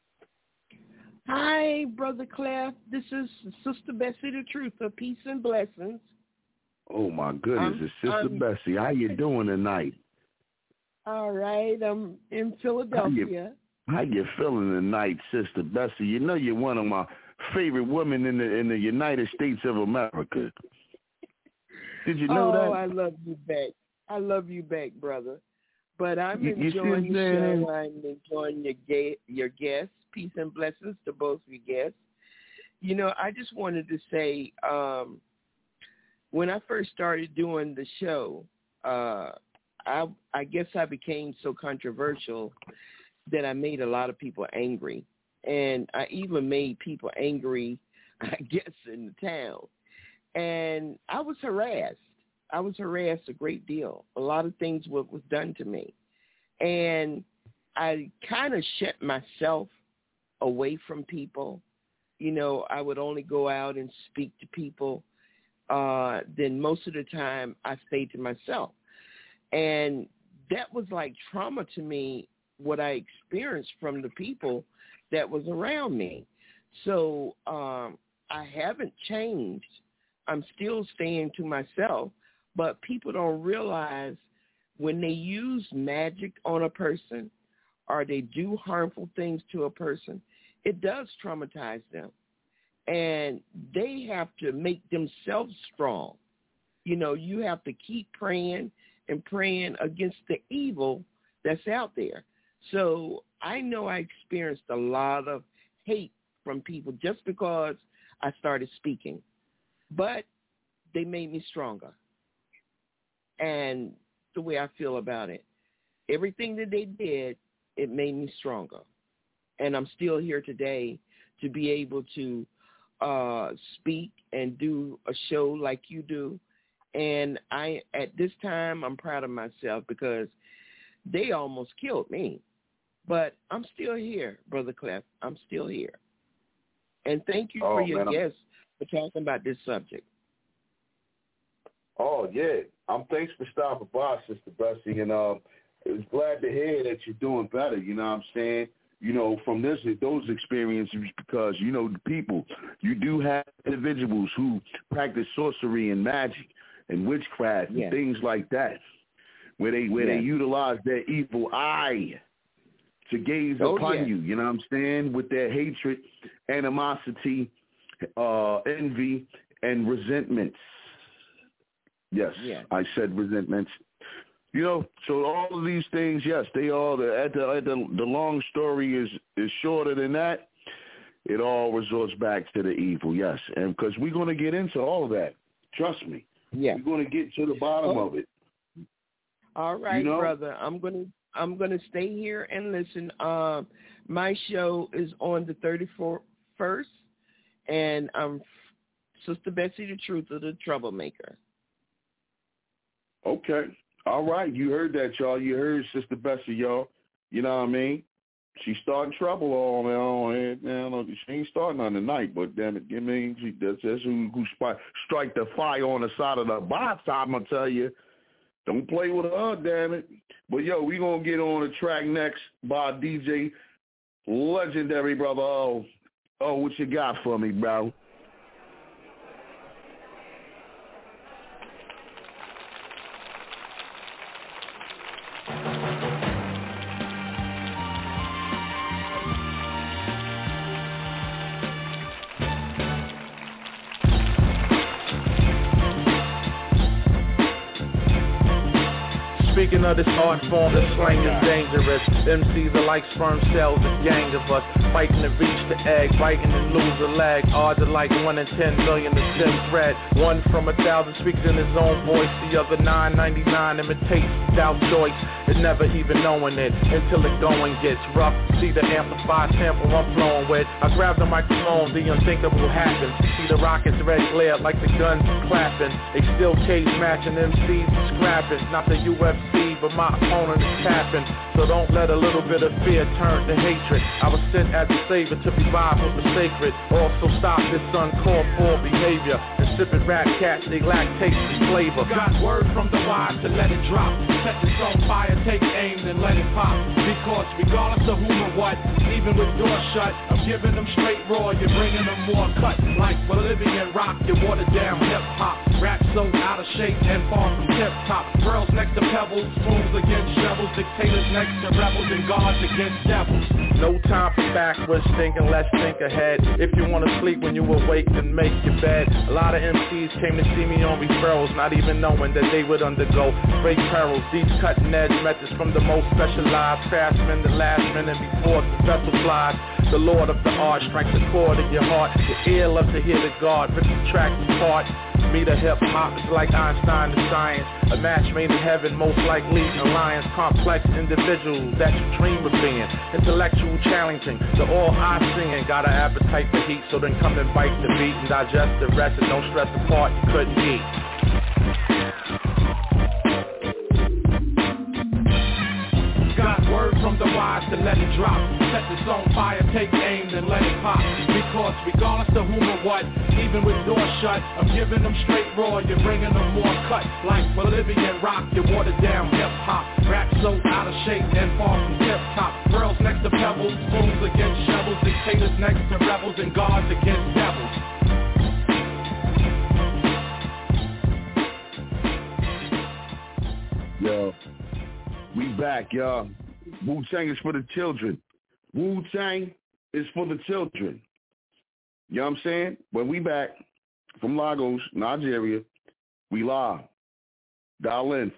Hi, Brother Clef. This is Sister Bessie the Truther. Peace and blessings. Oh, my goodness. It's Sister Bessie. How you doing tonight? All right. I'm in Philadelphia. How you feeling tonight, Sister Bessie? You know you're one of my favorite women in the United States of America. Did you know that? Oh, I love you back. I love you back, brother. But I'm enjoying the show. I'm enjoying your guests. Peace and blessings to both of you guests. You know, I just wanted to say, when I first started doing the show, I guess I became so controversial that I made a lot of people angry. And I even made people angry, I guess, in the town. And I was harassed. I was harassed a great deal. A lot of things was done to me. And I kind of shut myself away from people. You know, I would only go out and speak to people. Then most of the time I stayed to myself. And that was like trauma to me, what I experienced from the people that was around me. So I haven't changed. I'm still staying to myself, but people don't realize when they use magic on a person or they do harmful things to a person, it does traumatize them. And they have to make themselves strong. You know, you have to keep praying and praying against the evil that's out there. So I know I experienced a lot of hate from people just because I started speaking. But they made me stronger. And the way I feel about it, everything that they did, it made me stronger. And I'm still here today to be able to speak and do a show like you do. And at this time, I'm proud of myself because they almost killed me. But I'm still here, Brother Clef. I'm still here. And thank you for your guests for talking about this subject. Oh, yeah. Thanks for stopping by, Sister Bessie. And I was glad to hear that you're doing better, you know what I'm saying? You know, from those experiences, because, you know, the people, you do have individuals who practice sorcery and magic and witchcraft and things like that, where they utilize their evil eye to gaze upon you, you know what I'm saying, with their hatred, animosity, envy, and resentments. Yes, I said resentments. You know, so all of these things, yes, they all. The long story is shorter than that. It all resorts back to the evil, yes, and because we're going to get into all of that. Trust me. Yeah, we're going to get to the bottom of it. All right, brother. I'm gonna stay here and listen. My show is on the 31st, and I'm Sister Betsy, the Truth of the Troublemaker. Okay. All right. You heard that, y'all. You heard Sister Betsy, y'all. You know what I mean? She's starting trouble on she ain't starting on the night, but damn it, that's who strike the fire on the side of the box. I'm gonna tell you, don't play with her, damn it. But yo, we gonna get on the track next by DJ Legendary, brother. Oh, what you got for me, bro? Speaking of this art form, the slang is dangerous. MCs are like sperm cells, a gang of us, fighting to reach the egg, fighting and lose a leg. Odds are like 1 in 10 million to stem thread. 1 from 1,000 speaks in his own voice. The other 999 imitates without choice. It's never even knowing it until the going gets rough. See the amplified sample I'm flowing with. I grab the microphone, the unthinkable happens. See the rockets red glare like the guns clapping. They still cage matching, MCs scrapping. Not the UFC, but my opponent is tapping. So don't let a little bit of fear turn to hatred. I was sent as a savior to revive what was sacred. Also stop this uncalled for behavior. Insipid rap cats, they lack taste and flavor. Got word from the wise to let it drop. Set this on fire, take aim, then let it pop. Because regardless of who or what, even with doors shut, I'm giving them straight raw. You're bringing them more cut. Like Bolivian rock, you watered down hip hop. Rap so out of shape and far from tip top. Girls next to pebbles, spoons against shovels, dictators next to rebels, and gods against devils. No time for backwards thinking, let's think ahead. If you want to sleep when you awake, then make your bed. A lot of MCs came to see me on referrals, not even knowing that they would undergo great perils. These cutting edge methods from the most specialized craftsmen, the last minute before the vessel flies. The Lord of the art strikes a chord in your heart. Your ear loves to hear the God rip the tracks apart. Me the hip hop is like Einstein to science. A match made in heaven, most likely alliance. Complex individuals that you dream of being. Intellectual challenging, the all I singing. Got an appetite for heat, so then come and bite the beat and digest the rest, and don't stress the part you couldn't eat. Got word from the wise to let it drop. Set this on fire, take aim, then let it pop. Because regardless of whom or what, even with doors shut, I'm giving them straight raw. You're bringing them more cut. Like Bolivian rock, you watered down hip hop. Rap so out of shape and far from tip top. Girls next to pebbles, spoons against shovels, dictators next to rebels, and gods against devils. Yo, we back, y'all. Wu-Tang is for the children. Wu-Tang is for the children. You know what I'm saying? When we back from Lagos, Nigeria, we live. Dial in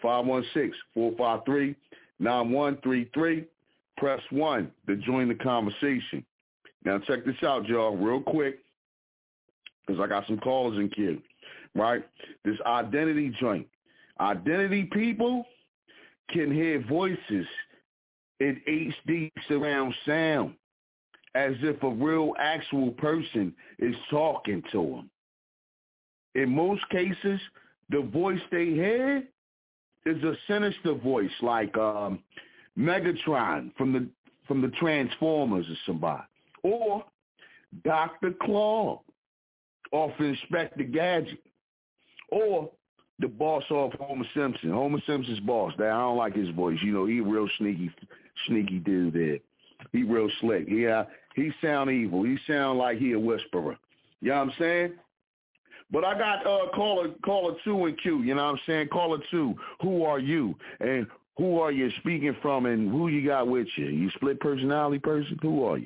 516-453-9133. Press 1 to join the conversation. Now check this out, y'all, real quick, because I got some callers in queue, right? This identity joint. Identity people can hear voices in HD surround sound as if a real actual person is talking to them. In most cases, the voice they hear is a sinister voice like Megatron from the Transformers or somebody, or Dr. Claw off Inspector Gadget, or the boss off Homer Simpson. Homer Simpson's boss. I don't like his voice. You know, he a real sneaky dude there. He real slick. Yeah, he sound evil. He sound like he a whisperer. You know what I'm saying? But I got caller 2 in queue. You know what I'm saying? Caller 2, who are you? And who are you speaking from, and who you got with you? You split personality person? Who are you?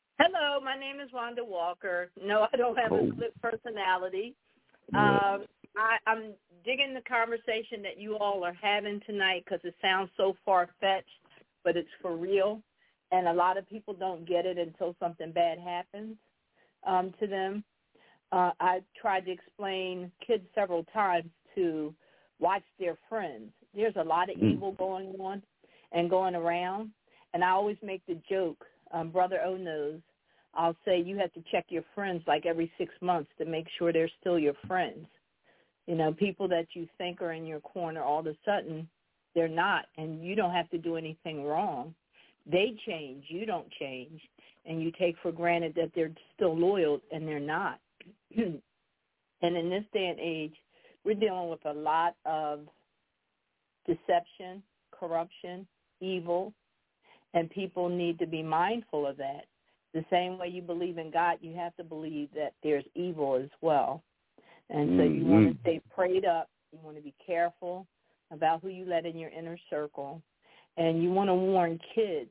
Hello, my name is Rhonda Walker. No, I don't have a split personality. I'm digging the conversation that you all are having tonight because it sounds so far-fetched, but it's for real. And a lot of people don't get it until something bad happens to them. I tried to explain kids several times to watch their friends. There's a lot of evil going on and going around. And I always make the joke, Brother O knows, I'll say you have to check your friends like every 6 months to make sure they're still your friends. You know, people that you think are in your corner, all of a sudden they're not, and you don't have to do anything wrong. They change, you don't change, and you take for granted that they're still loyal, and they're not. And in this day and age, we're dealing with a lot of deception, corruption, evil, and people need to be mindful of that. The same way you believe in God, you have to believe that there's evil as well. And so you want to stay prayed up. You want to be careful about who you let in your inner circle. And you want to warn kids.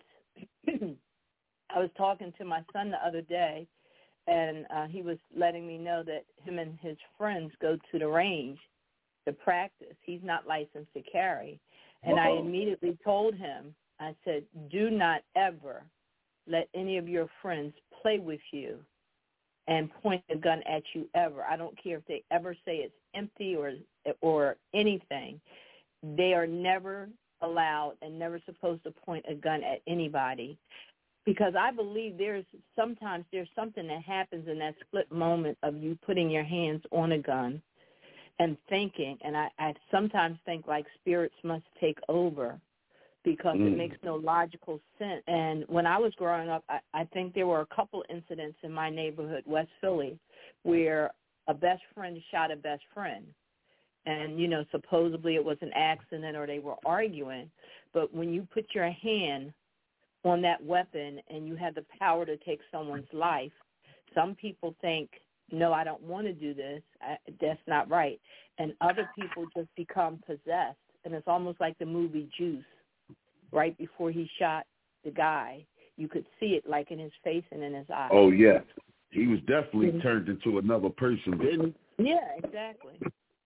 I was talking to my son the other day, and he was letting me know that him and his friends go to the range to practice. He's not licensed to carry. And I immediately told him, I said, do not ever let any of your friends play with you and point a gun at you ever. I don't care if they ever say it's empty or anything. They are never allowed and never supposed to point a gun at anybody, because I believe sometimes there's something that happens in that split moment of you putting your hands on a gun and thinking, and I sometimes think like spirits must take over, because it makes no logical sense. And when I was growing up, I think there were a couple incidents in my neighborhood, West Philly, where a best friend shot a best friend. And, you know, supposedly it was an accident or they were arguing. But when you put your hand on that weapon and you have the power to take someone's life, some people think, no, I don't want to do this. That's not right. And other people just become possessed. And it's almost like the movie Juice. Right before he shot the guy, you could see it like in his face and in his eyes. Oh, yeah. He was definitely turned into another person, didn't he? Yeah, exactly.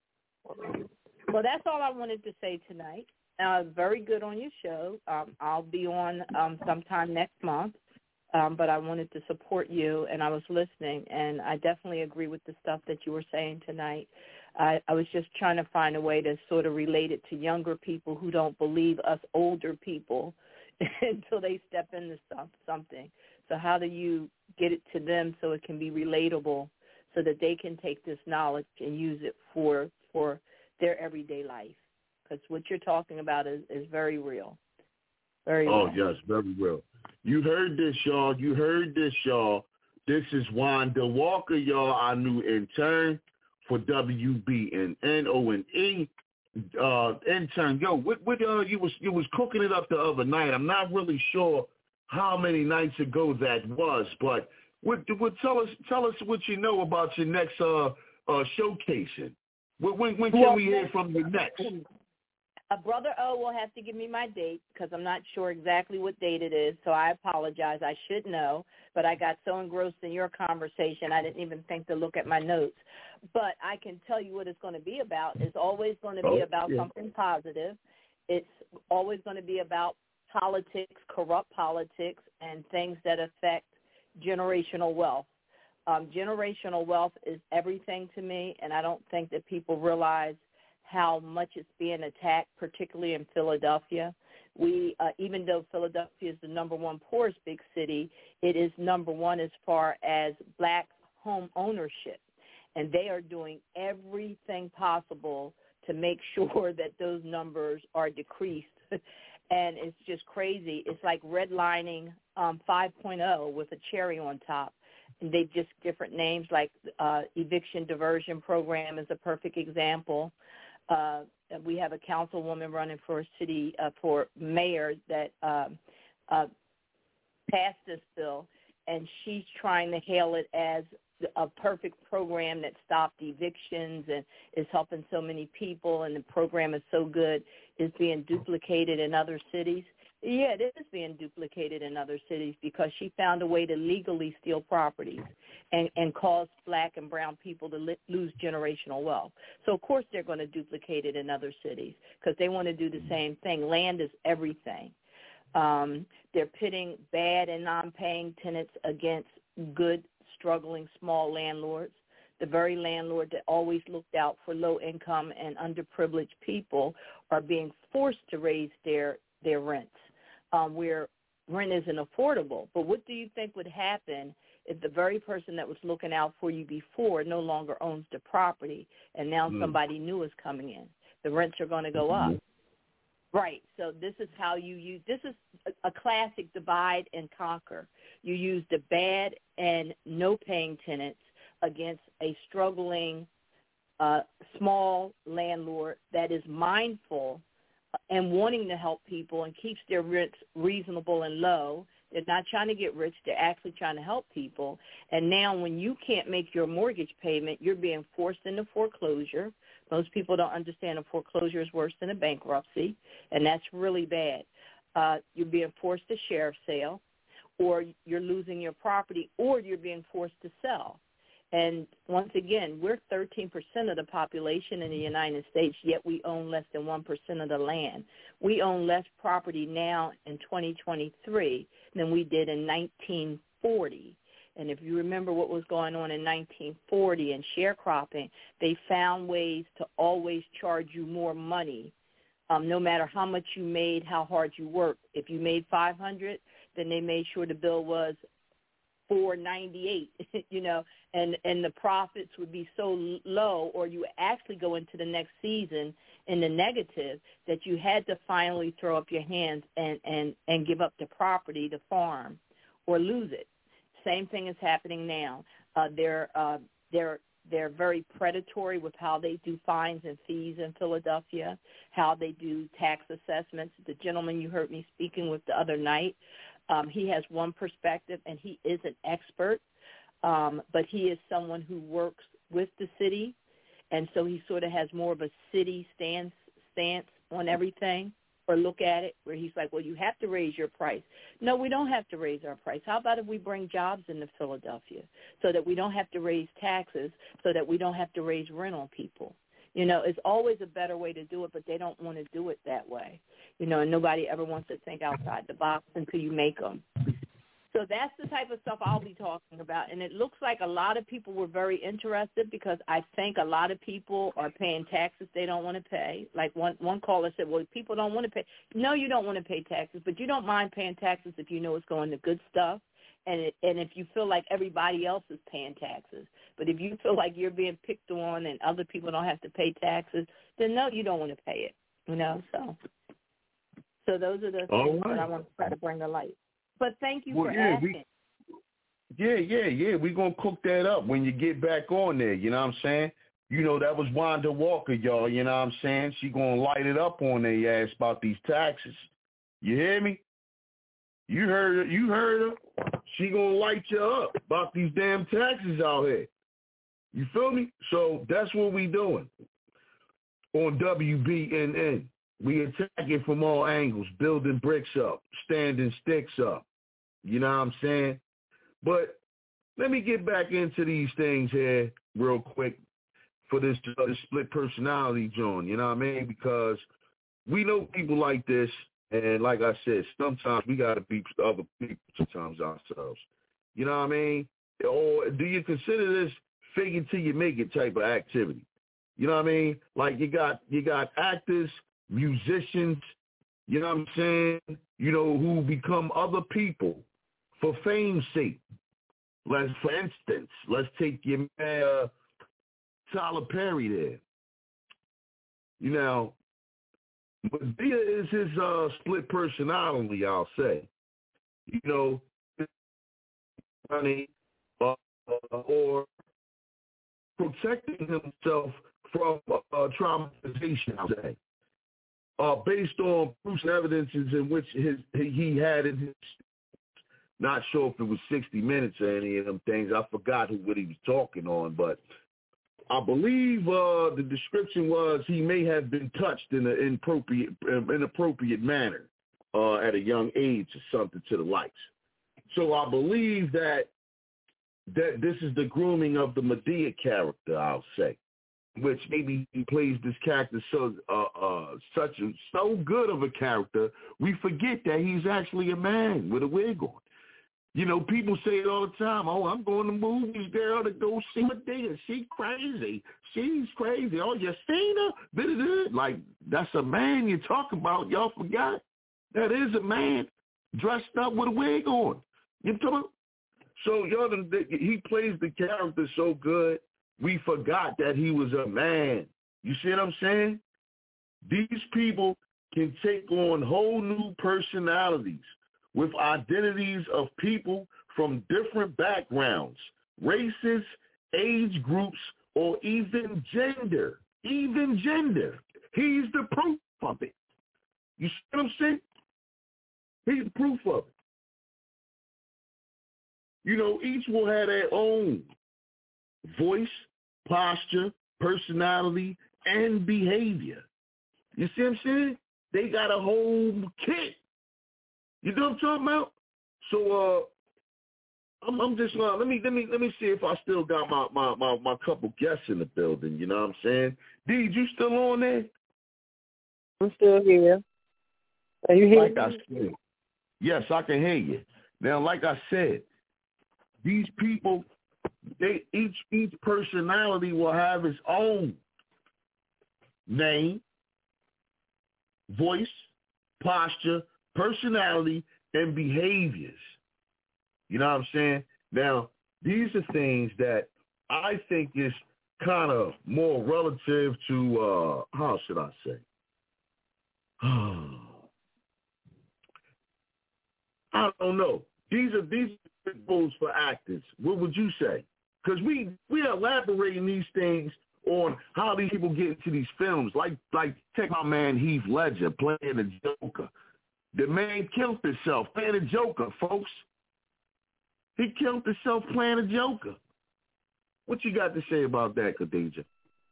Well, that's all I wanted to say tonight. Very good on your show. I'll be on sometime next month, but I wanted to support you, and I was listening, and I definitely agree with the stuff that you were saying tonight. I was just trying to find a way to sort of relate it to younger people who don't believe us older people until they step into something. So how do you get it to them so it can be relatable so that they can take this knowledge and use it for their everyday life? Because what you're talking about is very real. Very real. Yes, very real. You heard this, y'all. This is Wanda Walker, y'all, our new intern for WBNN-ONE. Intern, yo, what you was cooking it up the other night. I'm not really sure how many nights ago that was, but tell us what you know about your next showcasing. When can we hear from you next? Brother O will have to give me my date because I'm not sure exactly what date it is, so I apologize. I should know, but I got so engrossed in your conversation I didn't even think to look at my notes. But I can tell you what it's going to be about. It's always going to be about something positive. It's always going to be about politics, corrupt politics, and things that affect generational wealth. Generational wealth is everything to me, and I don't think that people realize how much it's being attacked, particularly in Philadelphia. We, even though Philadelphia is the number one poorest big city, it is number one as far as black home ownership. And they are doing everything possible to make sure that those numbers are decreased. And it's just crazy. It's like redlining 5.0 with a cherry on top. And they just different names, like eviction diversion program is a perfect example. We have a councilwoman running for city for mayor that passed this bill, and she's trying to hail it as a perfect program that stopped evictions and is helping so many people, and the program is so good, is being duplicated in other cities. Yeah, this is being duplicated in other cities because she found a way to legally steal properties and cause black and brown people to lose generational wealth. So, of course, they're going to duplicate it in other cities because they want to do the same thing. Land is everything. They're pitting bad and non-paying tenants against good, struggling, small landlords. The very landlord that always looked out for low-income and underprivileged people are being forced to raise their rents. Where rent isn't affordable. But what do you think would happen if the very person that was looking out for you before no longer owns the property and now somebody new is coming in? The rents are going to go up. Right. So this is how you use – this is a classic divide and conquer. You use the bad and no-paying tenants against a struggling small landlord that is mindful and wanting to help people and keeps their rents reasonable and low. They're not trying to get rich. They're actually trying to help people. And now when you can't make your mortgage payment, you're being forced into foreclosure. Most people don't understand a foreclosure is worse than a bankruptcy, and that's really bad. You're being forced to sheriff's sale, or you're losing your property, or you're being forced to sell. And once again, we're 13% of the population in the United States, yet we own less than 1% of the land. We own less property now in 2023 than we did in 1940. And if you remember what was going on in 1940 and sharecropping, they found ways to always charge you more money, no matter how much you made, how hard you worked. If you made $500, then they made sure the bill was $498, and the profits would be so low, or you actually go into the next season in the negative, that you had to finally throw up your hands and give up the property, the farm, or lose it. Same thing is happening now. They're very predatory with how they do fines and fees in Philadelphia, how they do tax assessments. The gentleman you heard me speaking with the other night, he has one perspective, and he is an expert, but he is someone who works with the city, and so he sort of has more of a city stance on everything, or look at it, where he's like, well, you have to raise your price. No, we don't have to raise our price. How about if we bring jobs into Philadelphia so that we don't have to raise taxes, so that we don't have to raise rent on people? It's always a better way to do it, but they don't want to do it that way. And nobody ever wants to think outside the box until you make them. So that's the type of stuff I'll be talking about. And it looks like a lot of people were very interested, because I think a lot of people are paying taxes they don't want to pay. Like one caller said, well, people don't want to pay. No, you don't want to pay taxes, but you don't mind paying taxes if you know it's going to good stuff. And if you feel like everybody else is paying taxes. But if you feel like you're being picked on and other people don't have to pay taxes, then no, you don't want to pay it, So those are the things that I want to try to bring to light. But thank you for asking. We're going to cook that up when you get back on there, you know what I'm saying? That was Wanda Walker, y'all, you know what I'm saying? She going to light it up on their ass about these taxes. You hear me? You heard her. She going to light you up about these damn taxes out here. You feel me? So that's what we doing on WBNN. We attack it from all angles, building bricks up, standing sticks up. You know what I'm saying? But let me get back into these things here real quick for this split personality joint, you know what I mean? Because we know people like this, and like I said, sometimes we got to beat other people, sometimes ourselves. You know what I mean? Or do you consider this fake it till you make it type of activity? You know what I mean? Like you got actors, musicians, you know what I'm saying, who become other people for fame's sake. For instance, let's take your man, Tyler Perry there. Madea is his split personality, I'll say. Or protecting himself from traumatization, I'll say. Based on proofs and evidences in which he had in his, not sure if it was 60 Minutes or any of them things. I forgot what he was talking on, but I believe the description was he may have been touched in an inappropriate manner. at a young age or something to the likes. So I believe that this is the grooming of the Madea character, I'll say, which maybe he plays this character so good of a character, we forget that he's actually a man with a wig on. You know, people say it all the time. Oh, I'm going to movies, girl, to go see Madea. She's crazy. She's crazy. Oh, you seen her? Like, that's a man you're talking about. Y'all forgot? That is a man dressed up with a wig on. You know what I'm talking about? So, he plays the character so good, we forgot that he was a man. You see what I'm saying? These people can take on whole new personalities with identities of people from different backgrounds, races, age groups, or even gender. Even gender. He's the proof of it. You see what I'm saying? He's the proof of it. You know, each will have their own voice, posture, personality, and behavior. You see what I'm saying? They got a whole kit. You know what I'm talking about? So I'm just let me see if I still got my couple guests in the building. You know what I'm saying? Dee, you still on there? I'm still here. Are you here? Like I said, yes, I can hear you. Now, like I said, these people, they each personality will have its own name, voice, posture, personality, and behaviors. You know what I'm saying? Now, these are things that I think is kind of more relative to, how should I say? I don't know. These are goals for actors. What would you say? Because we are elaborating these things on how these people get into these films. Like take my man Heath Ledger playing the Joker. The man killed himself playing a Joker, folks. He killed himself playing a Joker. What you got to say about that, Khadija?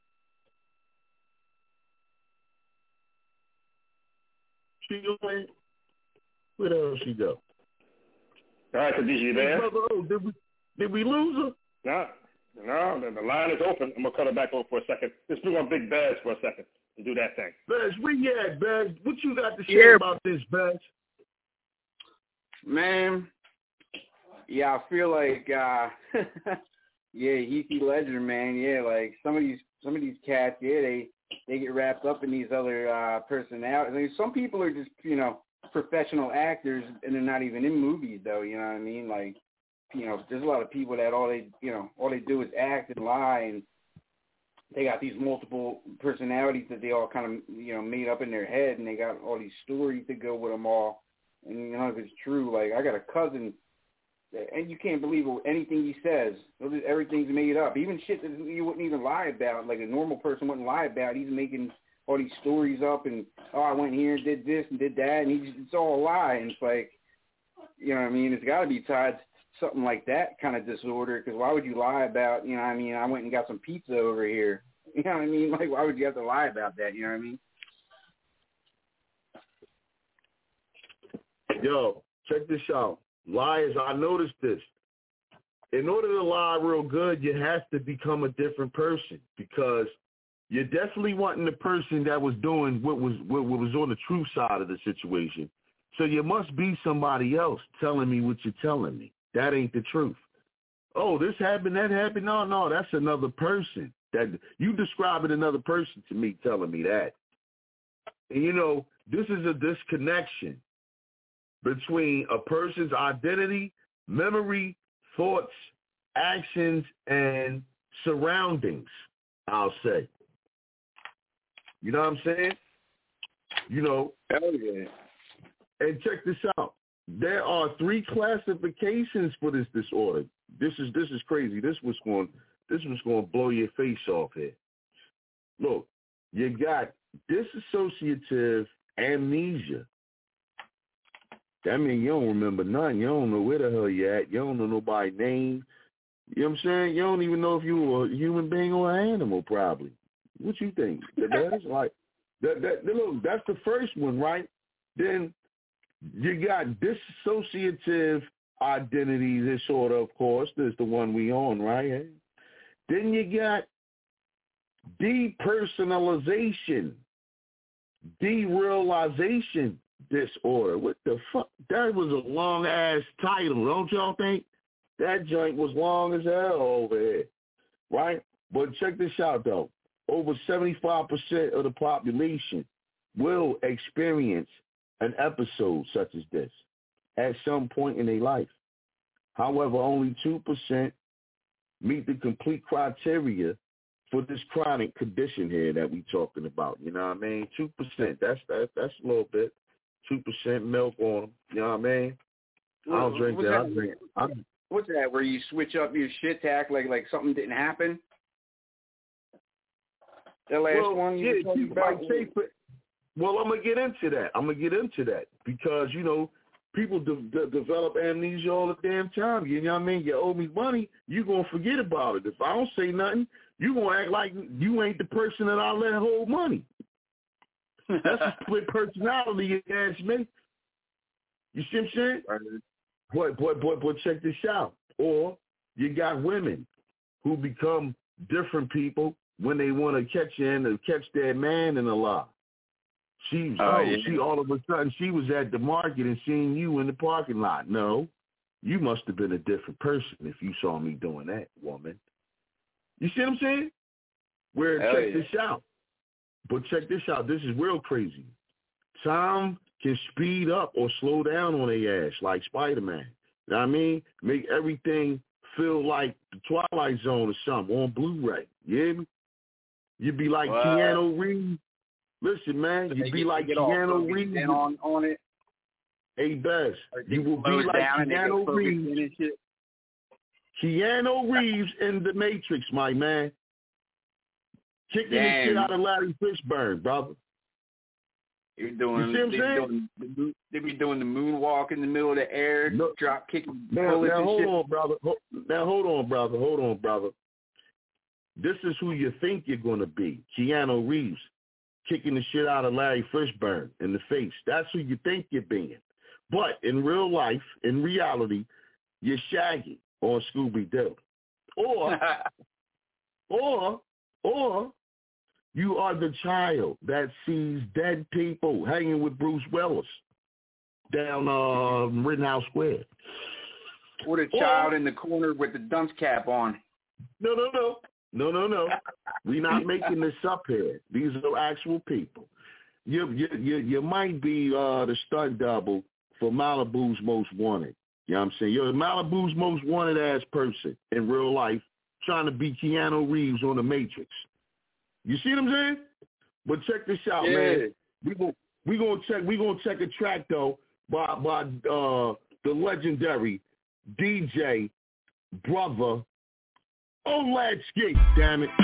She going? Where the hell she go? All right, Khadija, you there? Did we lose her? No, the line is open. I'm going to cut her back over for a second. Let's bring on Big Baz for a second and do that thing. Baz, where you at, Baz? What you got to say about this, Baz? Man, yeah, I feel like, yeah, Heath Ledger, man, yeah, like some of these cats, yeah, they get wrapped up in these other personalities. I mean, some people are just, you know, professional actors and they're not even in movies, though, you know what I mean? Like, you know, there's a lot of people that all they do is act and lie, and they got these multiple personalities that they all kind of, you know, made up in their head, and they got all these stories to go with them all. And, you know, if it's true, like, I got a cousin, and you can't believe anything he says. Everything's made up. Even shit that you wouldn't even lie about, like a normal person wouldn't lie about. He's making all these stories up, and, oh, I went here and did this and did that, and it's all a lie. And it's like, you know what I mean? It's got to be tied to something like that kind of disorder, because why would you lie about, you know what I mean, I went and got some pizza over here. You know what I mean? Like, why would you have to lie about that? You know what I mean? Yo, check this out. Liars, I noticed this. In order to lie real good, you have to become a different person, because you're definitely wanting the person that was doing what was on the true side of the situation. So you must be somebody else telling me what you're telling me. That ain't the truth. Oh, this happened, that happened. No, that's another person. That you describing another person to me, telling me that. And you know, this is a disconnection between a person's identity, memory, thoughts, actions, and surroundings, I'll say. You know what I'm saying? You know, hell yeah. And check this out. There are 3 classifications for this disorder. This is crazy. This was going to blow your face off here. Look, you got dissociative amnesia. That means you don't remember nothing. You don't know where the hell you at. You don't know nobody's name. You know what I'm saying? You don't even know if you were a human being or an animal, probably. What you think? That's like that. Look, that's the first one, right? Then You got dissociative identity disorder, of course. There's the one we on, right? Then you got depersonalization, derealization disorder. What the fuck? That was a long-ass title, don't y'all think? That joint was long as hell over here, right? But check this out, though. Over 75% of the population will experience an episode such as this at some point in their life. However, only 2% meet the complete criteria for this chronic condition here that we talking about. You know what I mean? 2%. That's a little bit. 2% milk on them. You know what I mean? I don't drink that. I drink. What's that? Where you switch up your shit to act like something didn't happen? The last one you were talking about. Well, I'm gonna get into that because people develop amnesia all the damn time. You know what I mean? You owe me money, you gonna forget about it. If I don't say nothing, you gonna act like you ain't the person that I let hold money. That's a split personality, you ask me. You see what I'm saying? Boy, check this out. Or you got women who become different people when they want to catch their man in a lie. She all of a sudden she was at the market and seen you in the parking lot. No, you must have been a different person if you saw me doing that, woman. You see what I'm saying? Check this out. But check this out. This is real crazy. Time can speed up or slow down on their ass like Spider-Man. You know what I mean? Make everything feel like the Twilight Zone or something on Blu-ray. You hear me? You'd be like Keanu Reeves. Listen, man, you'd be like Keanu Reeves. On it. Hey, Bess, you will be like Keanu Reeves. Keanu Reeves in The Matrix, my man. Kicking the shit out of Larry Fishburne, brother. They be doing the moonwalk in the middle of the air, drop kicking bullets and shit. Hold on, brother. This is who you think you're going to be. Keanu Reeves, kicking the shit out of Larry Fishburne in the face. That's who you think you're being. But in real life, in reality, you're Shaggy on Scooby-Doo. Or you are the child that sees dead people hanging with Bruce Willis down Rittenhouse Square. Or the child in the corner with the dunce cap on. No. We're not making this up here. These are actual people. You might be the stunt double for Malibu's Most Wanted. You know what I'm saying? You're Malibu's Most Wanted ass person in real life trying to be Keanu Reeves on The Matrix. You see what I'm saying? But check this out, man. We gonna check a track though by the legendary DJ Brother Oladsky. Damn it.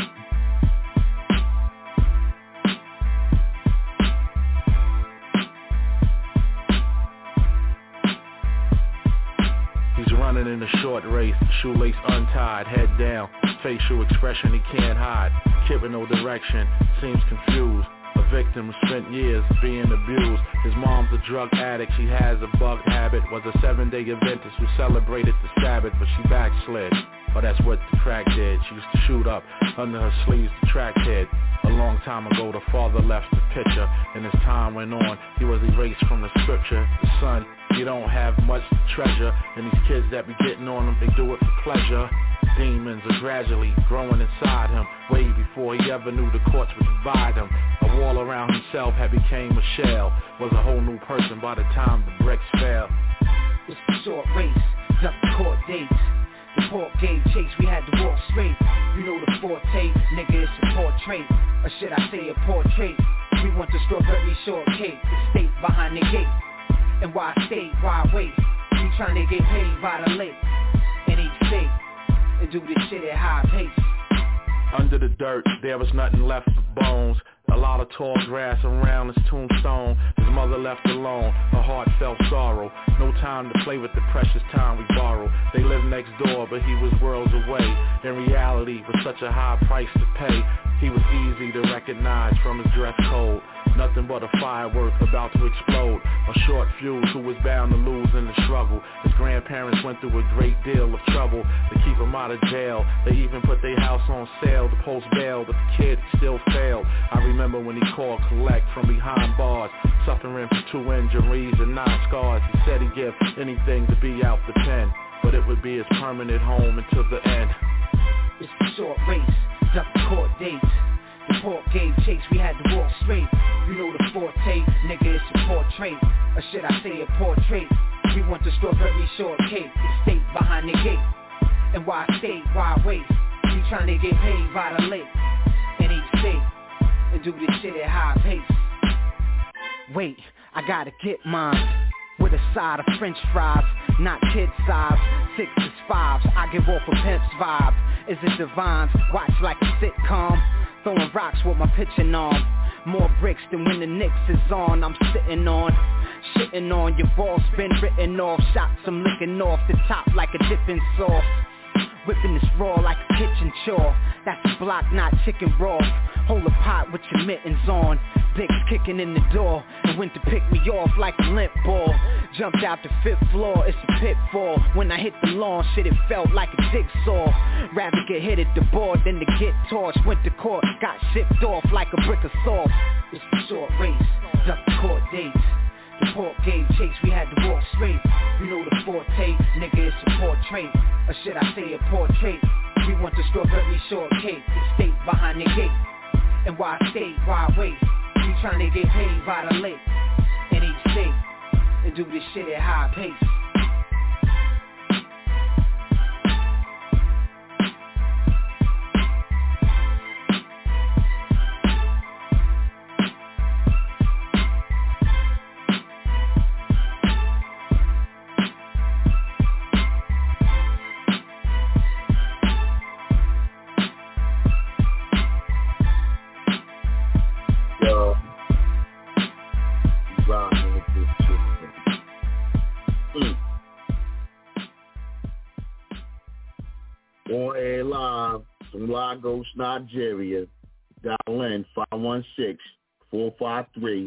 He's running in a short race, shoelace untied, head down, facial expression he can't hide. Kid with no direction, seems confused. A victim who spent years being abused. His mom's a drug addict, she has a bug habit. Was a 7-day Adventist who celebrated the Sabbath, but she backslid. Oh, that's what the crack did. She used to shoot up under her sleeves the track head. A long time ago, the father left the picture, and as time went on, he was erased from the scripture. The son, you don't have much to treasure, and these kids that be getting on him, they do it for pleasure. Demons are gradually growing inside him, way before he ever knew the courts would divide him. A wall around himself had became a shell, was a whole new person by the time the bricks fell. It's the short race, nothing court dates. The pork gave chase, we had to walk straight. You know the forte, nigga, it's a portrait. Or should I say a portrait? We want the strawberry shortcake, the state behind the gate. And why stay, why wait? We trying to get paid by the lake. In each state, and do this shit at high pace. Under the dirt, there was nothing left but bones. A lot of tall grass around his tombstone. His mother left alone, her heart felt sorrow. No time to play with the precious time we borrow. They lived next door, but he was worlds away. In reality, with such a high price to pay, he was easy to recognize from his dress code. Nothing but a firework about to explode. A short fuse who was bound to lose in the struggle. His grandparents went through a great deal of trouble to keep him out of jail. They even put their house on sale to post bail, but the kid still failed. I remember when he called collect from behind bars, suffering from 2 injuries and 9 scars. He said he'd give anything to be out the pen, but it would be his permanent home until the end. It's the short race, duck the court dates. The pork gave chase, we had to walk straight. You know the forte, nigga, it's a portrait. Or should I say a portrait? We want the strawberry shortcake, estate behind the gate. And why stay, why wait? We tryna get paid by the lake. In each state, and do this shit at high pace. Wait, I gotta get mine. With a side of french fries, not kid size. 6 is 5s, I give off a pimp's vibe. Is it divine? Watch like a sitcom. Throwing rocks with my pitching arm. More bricks than when the Knicks is on. I'm sitting on, shitting on. Your balls been written off. Shots I'm licking off the top like a dipping sauce. Whipping this raw like a kitchen chore. That's a block, not chicken raw. Hold a pot with your mittens on. Dicks kicking in the door and went to pick me off like a limp ball. Jumped out the 5th floor, it's a pitfall. When I hit the lawn, shit, it felt like a jigsaw. Rather get hit at the board than to get torched. Went to court, got shipped off like a brick of sauce. It's the short race, duck the court dates. The pork gave chase, we had to walk straight. You know the forte, nigga, it's a portrait. Or should I say a portrait? We want the strawberry shortcake, estate behind the gate. And why stay, why wait? We tryna get paid by the lake. In each state, and do this shit at high pace. On air live from Lagos, Nigeria. Dial in 516-453-9133.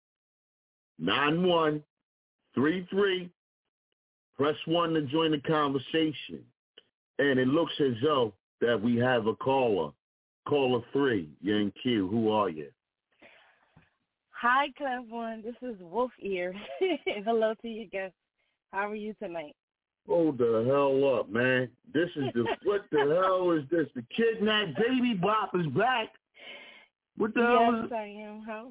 Press 1 to join the conversation. And it looks as though that we have a caller. Caller 3, you're in queue. Who are you? Hi, Club One. This is Wolf Ear. Hello to you guys. How are you tonight? Hold the hell up, man. This is the, what the hell is this? The Kidnapped Baby Bop is back. What the hell is Yes, I am. How?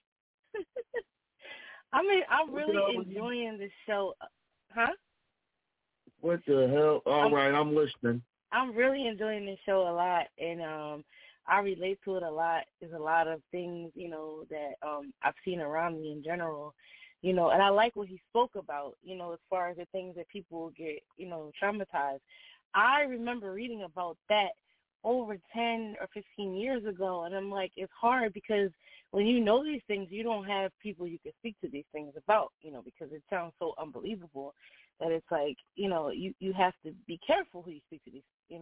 I'm really enjoying the show. Huh? What the hell? All right, I'm listening. I'm really enjoying this show a lot, and I relate to it a lot. There's a lot of things, that I've seen around me in general. And I like what he spoke about, as far as the things that people get, traumatized. I remember reading about that over 10 or 15 years ago, and I'm like, it's hard because when you know these things, you don't have people you can speak to these things about, because it sounds so unbelievable that it's like, you have to be careful who you speak to these,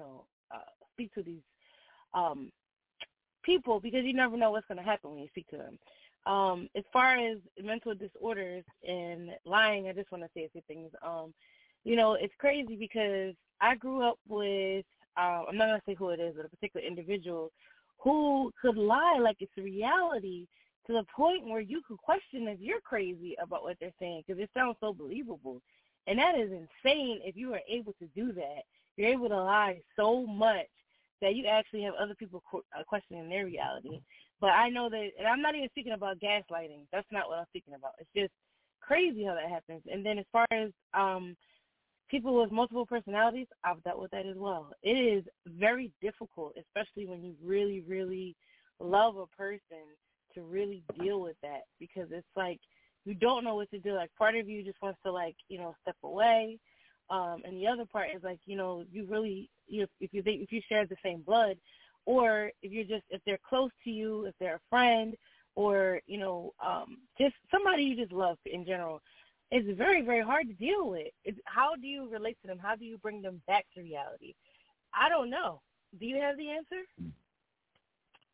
people, because you never know what's going to happen when you speak to them. As far as mental disorders and lying, I just want to say a few things. It's crazy because I grew up with, I'm not going to say who it is, but a particular individual who could lie like it's a reality to the point where you could question if you're crazy about what they're saying because it sounds so believable. And that is insane if you are able to do that. You're able to lie so much that you actually have other people questioning their reality. But I know that, and I'm not even speaking about gaslighting. That's not what I'm speaking about. It's just crazy how that happens. And then as far as people with multiple personalities, I've dealt with that as well. It is very difficult, especially when you really, really love a person, to really deal with that because it's like you don't know what to do. Like part of you just wants to step away. And the other part is like, you really, if you share the same blood, or if they're close to you, if they're a friend, or, just somebody you just love in general, it's very, very hard to deal with. How do you relate to them? How do you bring them back to reality? I don't know. Do you have the answer?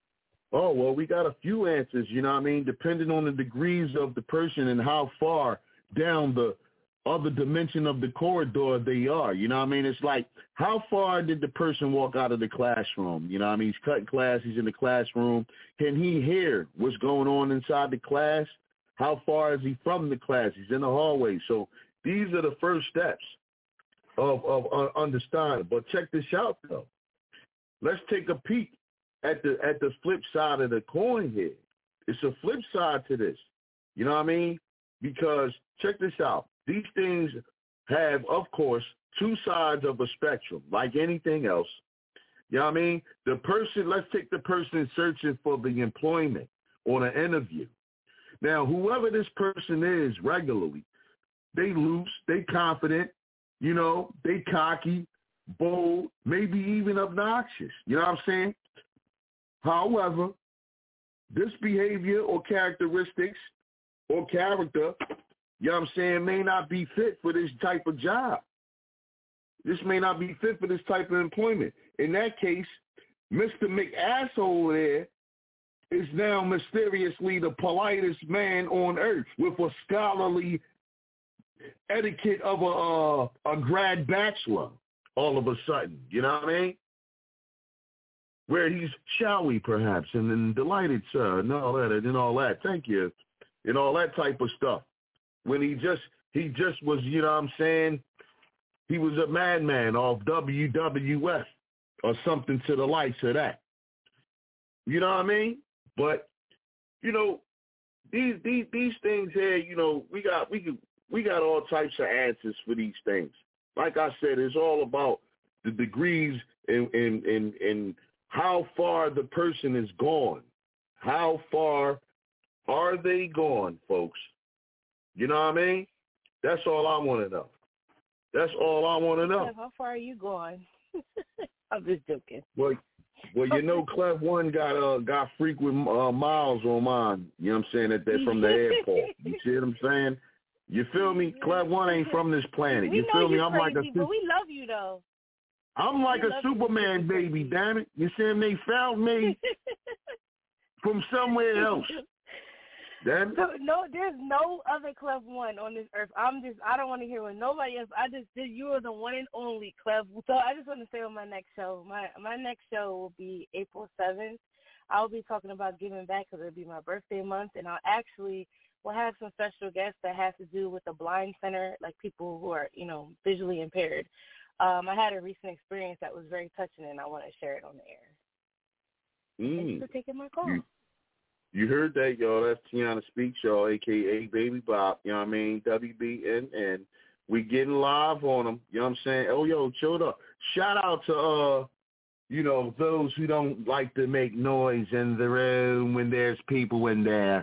Oh, well, we got a few answers, you know what I mean, depending on the degrees of the person and how far down the other dimension of the corridor they are. You know what I mean? It's like, how far did the person walk out of the classroom? You know what I mean? He's cutting class. He's in the classroom. Can he hear what's going on inside the class? How far is he from the class? He's in the hallway. So these are the first steps of understanding. But check this out, though. Let's take a peek at the flip side of the coin here. It's a flip side to this. You know what I mean? Because check this out. These things have, of course, two sides of a spectrum, like anything else. You know what I mean? The person, let's take the person searching for the employment or the interview. Now, whoever this person is regularly, they loose, they confident, you know, they cocky, bold, maybe even obnoxious. You know what I'm saying? However, this behavior or characteristics or character, you know what I'm saying, may not be fit for this type of job. This may not be fit for this type of employment. In that case, Mr. McAsshole there is now mysteriously the politest man on earth with a scholarly etiquette of a grad bachelor all of a sudden. You know what I mean? Where he's showy perhaps and then delighted, sir, and all that, thank you, and all that type of stuff. When he just was, you know what I'm saying, he was a madman off WWF or something to the likes of that. You know what I mean? But, you know, these things here, you know, we got all types of answers for these things. Like I said, it's all about the degrees and how far the person is gone. How far are they gone, folks? You know what I mean? That's all I want to know. That's all I want to know. How far are you going? I'm just joking. Well, you know, Clev One got frequent miles on mine. You know what I'm saying? That from the airport. You see what I'm saying? You feel me? Clev One ain't from this planet. You feel me? I'm crazy, like but we love you though. I'm like a Superman baby, damn it. You see them? They found me from somewhere else. Damn it. So, no, there's no other Clev One on this earth. I don't want to hear what nobody else. You are the one and only Clev. So I just want to say on my next show, my next show will be April 7th. I'll be talking about giving back because it'll be my birthday month, and we'll have some special guests that have to do with the blind center, like people who are, you know, visually impaired. I had a recent experience that was very touching, and I want to share it on the air. Thanks for taking my call. You heard that, y'all. That's Tiana Speaks, y'all, a.k.a. Baby Bob, you know what I mean, WBNN. We getting live on them, you know what I'm saying? Oh, yo, chilled up. Shout out to, you know, those who don't like to make noise in the room when there's people in there.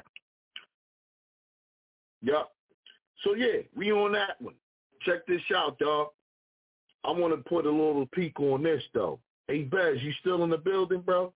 Yup. So, yeah, we on that one. Check this out, y'all. I want to put a little peek on this, though. Hey, Bez, you still in the building, bro?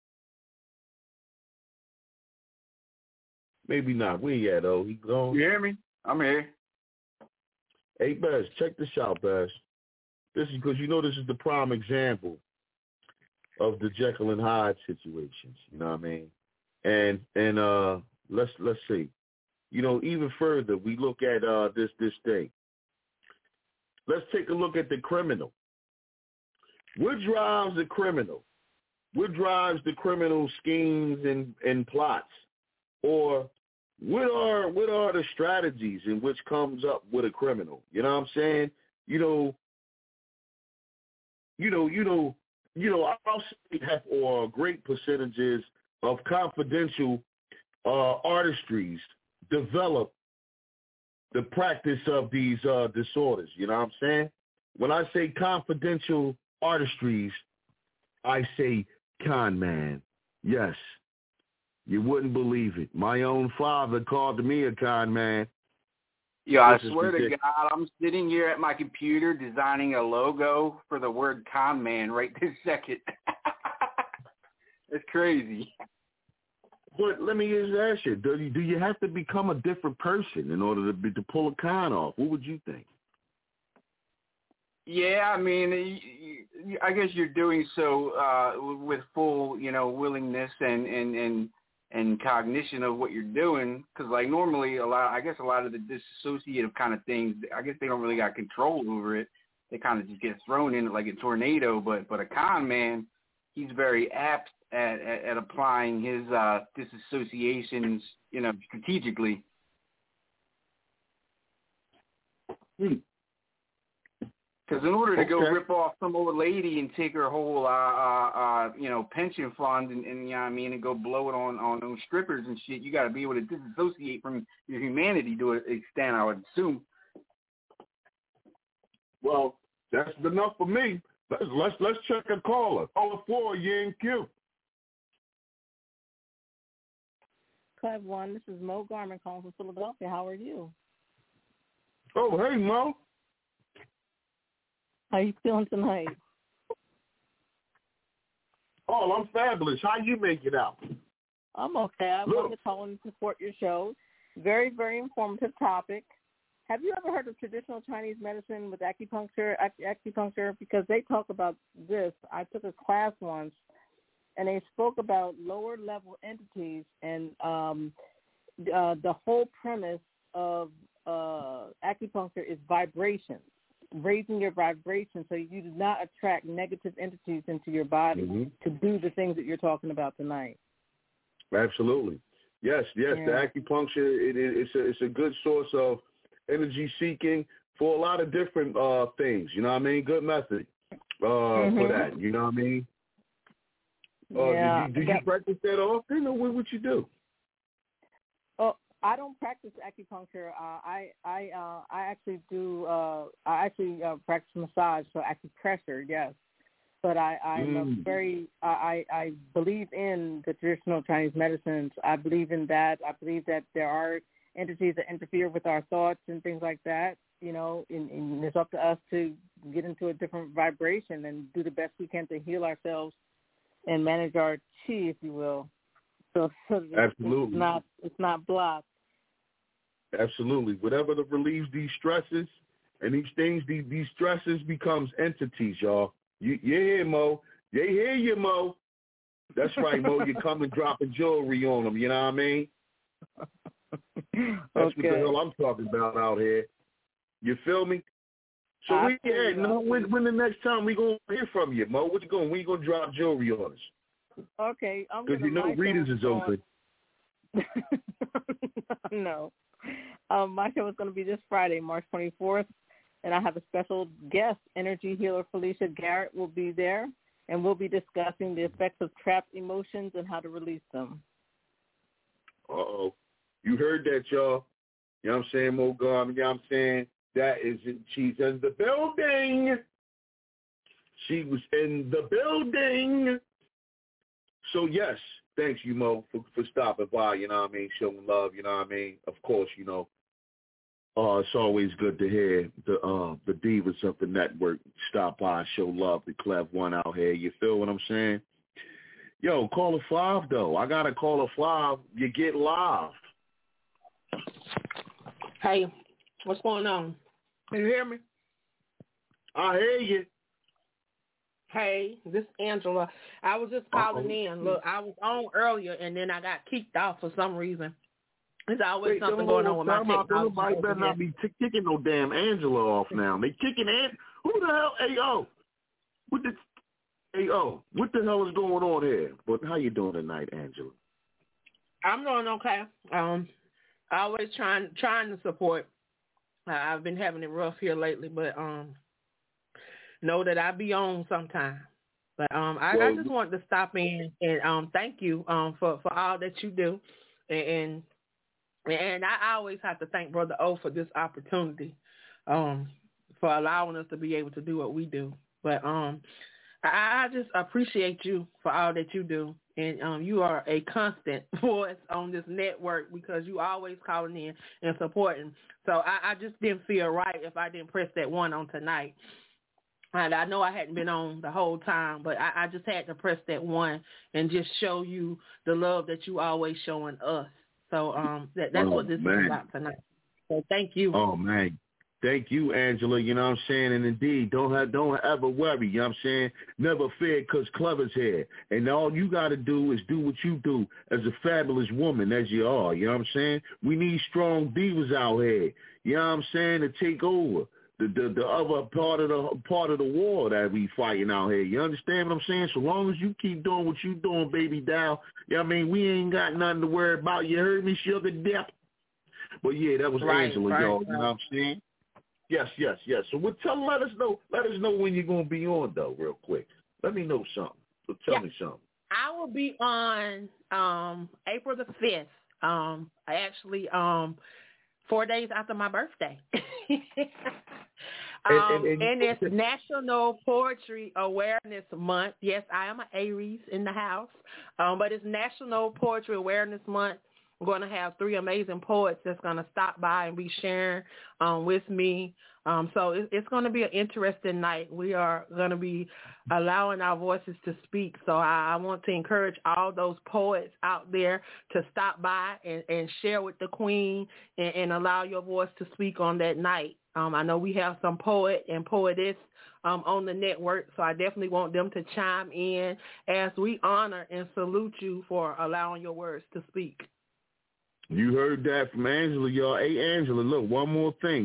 Maybe not. Where you at, though? He gone? You hear me? I'm here. Hey, Bez, check this out, Bez. This is because you know this is the prime example of the Jekyll and Hyde situations. You know what I mean? And let's see. You know, even further, we look at this thing. Let's take a look at the criminal. What drives the criminal? What drives the criminal schemes and plots? Or what are the strategies in which comes up with a criminal? You know what I'm saying? I'll say half or great percentages of confidential artistries develop the practice of these disorders. You know what I'm saying? When I say confidential artistries, I say con man. Yes. You wouldn't believe it. My own father called me a con man. Yo, I swear to God, I'm sitting here at my computer designing a logo for the word con man right this second. It's crazy. But let me just ask you, do you have to become a different person in order to pull a con off? What would you think? Yeah, I mean, I guess you're doing so with full, willingness and cognition of what you're doing. Because like normally, a lot of the dissociative kind of things, I guess they don't really got control over it. They kind of just get thrown in it like a tornado. But a con man, he's very apt at applying his disassociations, strategically. Because in order to go rip off some old lady and take her whole, pension fund and and go blow it on those strippers and shit, you got to be able to disassociate from your humanity to an extent, I would assume. Well, that's enough for me. Let's check a caller. Caller 4, you're in queue. Club 1, this is Mo Garman calling from Philadelphia. How are you? Oh, hey, Mo. How you feeling tonight? Oh, I'm fabulous. How you make it out? I'm okay. I wanted to call and support your show. Very, very informative topic. Have you ever heard of traditional Chinese medicine with acupuncture? Because they talk about this. I took a class once, and they spoke about lower-level entities, and the whole premise of acupuncture is vibrations. Raising your vibration so you do not attract negative entities into your body to do the things that you're talking about tonight. Absolutely. Yes. Yeah. The acupuncture, it's a good source of energy seeking for a lot of different things. You know what I mean? Good method for that. You know what I mean? Do you practice that often, or what would you do? I don't practice acupuncture. I actually do. I actually practice massage, so acupressure, yes. But I'm I believe in the traditional Chinese medicines. I believe in that. I believe that there are entities that interfere with our thoughts and things like that. And it's up to us to get into a different vibration and do the best we can to heal ourselves and manage our chi, if you will. So absolutely, it's not blocked. Absolutely. Whatever to relieve these stresses and these things, these stresses becomes entities, y'all. You hear Mo? They hear you, Mo. That's right, Mo. You come and dropping jewelry on them. You know what I mean? That's what the hell I'm talking about out here. You feel me? So when the next time we gonna hear from you, Mo? When you gonna drop jewelry on us? Okay, because Rita's is open. No. My show is going to be this Friday, March 24th, and I have a special guest, energy healer Felicia Garrett will be there, and we'll be discussing the effects of trapped emotions and how to release them. Uh-oh. You heard that, y'all. You know what I'm saying, Mo Garman? You know what I'm saying? She's in the building. She was in the building. So, yes. Thanks, you, Mo, for stopping by, you know what I mean, showing love, you know what I mean. Of course, it's always good to hear the divas of the network stop by, show love to Clev One out here. You feel what I'm saying? Yo, caller 5, though. I got to caller 5. You get live. Hey, what's going on? Can you hear me? I hear you. Hey, this is Angela. I was just calling in. Look, I was on earlier, and then I got kicked off for some reason. There's always something going on with my technology. Nobody better not be kicking no damn Angela off now. They kicking who the hell? AO. What the hell is going on here? But how you doing tonight, Angela? I'm doing okay. Always trying to support. I've been having it rough here lately, but know that I be on sometime. But I just wanted to stop in and thank you for all that you do, and I always have to thank Brother O for this opportunity, for allowing us to be able to do what we do. But I just appreciate you for all that you do, and you are a constant voice on this network because you always calling in and supporting. So I just didn't feel right if I didn't press that 1 on tonight. And I know I hadn't been on the whole time, but I just had to press that 1 and just show you the love that you always showing us. So that's what this is about tonight. So thank you. Oh, man. Thank you, Angela, you know what I'm saying? And indeed, don't ever worry, you know what I'm saying? Never fear because Clever's here. And all you got to do is do what you do as a fabulous woman as you are, you know what I'm saying? We need strong divas out here, you know what I'm saying, to take over the other part of the war that we fighting out here. You understand what I'm saying? So long as you keep doing what you doing, baby doll, you know what I mean? We ain't got nothing to worry about. You heard me, Sugar Dip? But yeah, that was Angela, y'all, you know what I'm saying? Yes. So let us know when you're gonna be on though, real quick. Let me know something. So tell me something. I will be on April the 5th. Actually 4 days after my birthday. And it's National Poetry Awareness Month. Yes, I am an Aries in the house. But it's National Poetry Awareness Month. I'm going to have 3 amazing poets that's going to stop by and be sharing with me. So it's going to be an interesting night. We are going to be allowing our voices to speak. So I want to encourage all those poets out there to stop by and share with the Queen and allow your voice to speak on that night. I know we have some poet and poetess on the network, so I definitely want them to chime in as we honor and salute you for allowing your words to speak. You heard that from Angela, y'all. Hey, Angela, look, one more thing.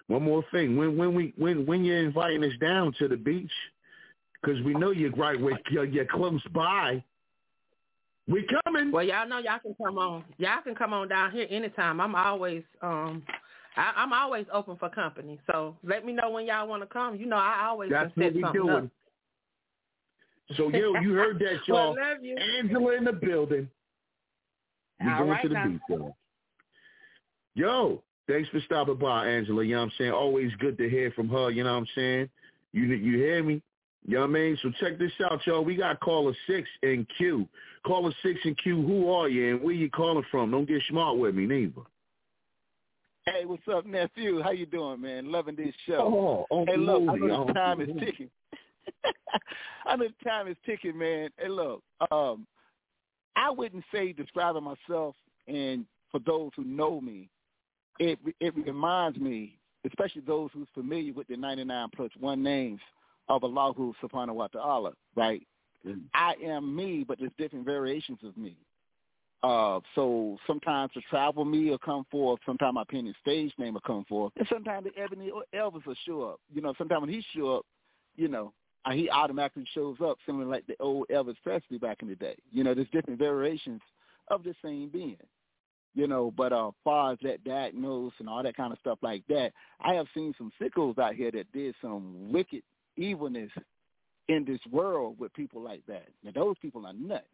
When you're inviting us down to the beach, because we know you're right where you're close by, we coming. Well, y'all know y'all can come on. Y'all can come on down here anytime. I'm always I'm always open for company. So let me know when y'all want to come. You know, I always can set something doing. Up. So you heard that, y'all. Well, love you. Angela in the building. We're going to the beach, y'all. Yo, thanks for stopping by, Angela. You know what I'm saying? Always good to hear from her. You know what I'm saying? You hear me? You know what I mean? So check this out, y'all. We got caller 6 and Q. Caller 6 and Q, who are you and where you calling from? Don't get smart with me, neither. Hey, what's up, nephew? How you doing, man? Loving this show. Hey, look, I know the time is ticking. I know the time is ticking, man. Hey, look, I wouldn't say describing myself, and for those who know me, it reminds me, especially those who's familiar with the 99 plus 1 names of Allahu Subhanahu wa Ta'ala, right? Mm-hmm. I am me, but there's different variations of me. So sometimes the travel me will come forth, sometimes my pen and stage name will come forth, and sometimes the Ebony or Elvis will show up. You know, sometimes when he show up, you know, he automatically shows up, similar like the old Elvis Presley back in the day. You know, there's different variations of the same being. You know, but as far as that diagnose and all that kind of stuff like that, I have seen some sickos out here that did some wicked evilness in this world with people like that. Now, those people are nuts.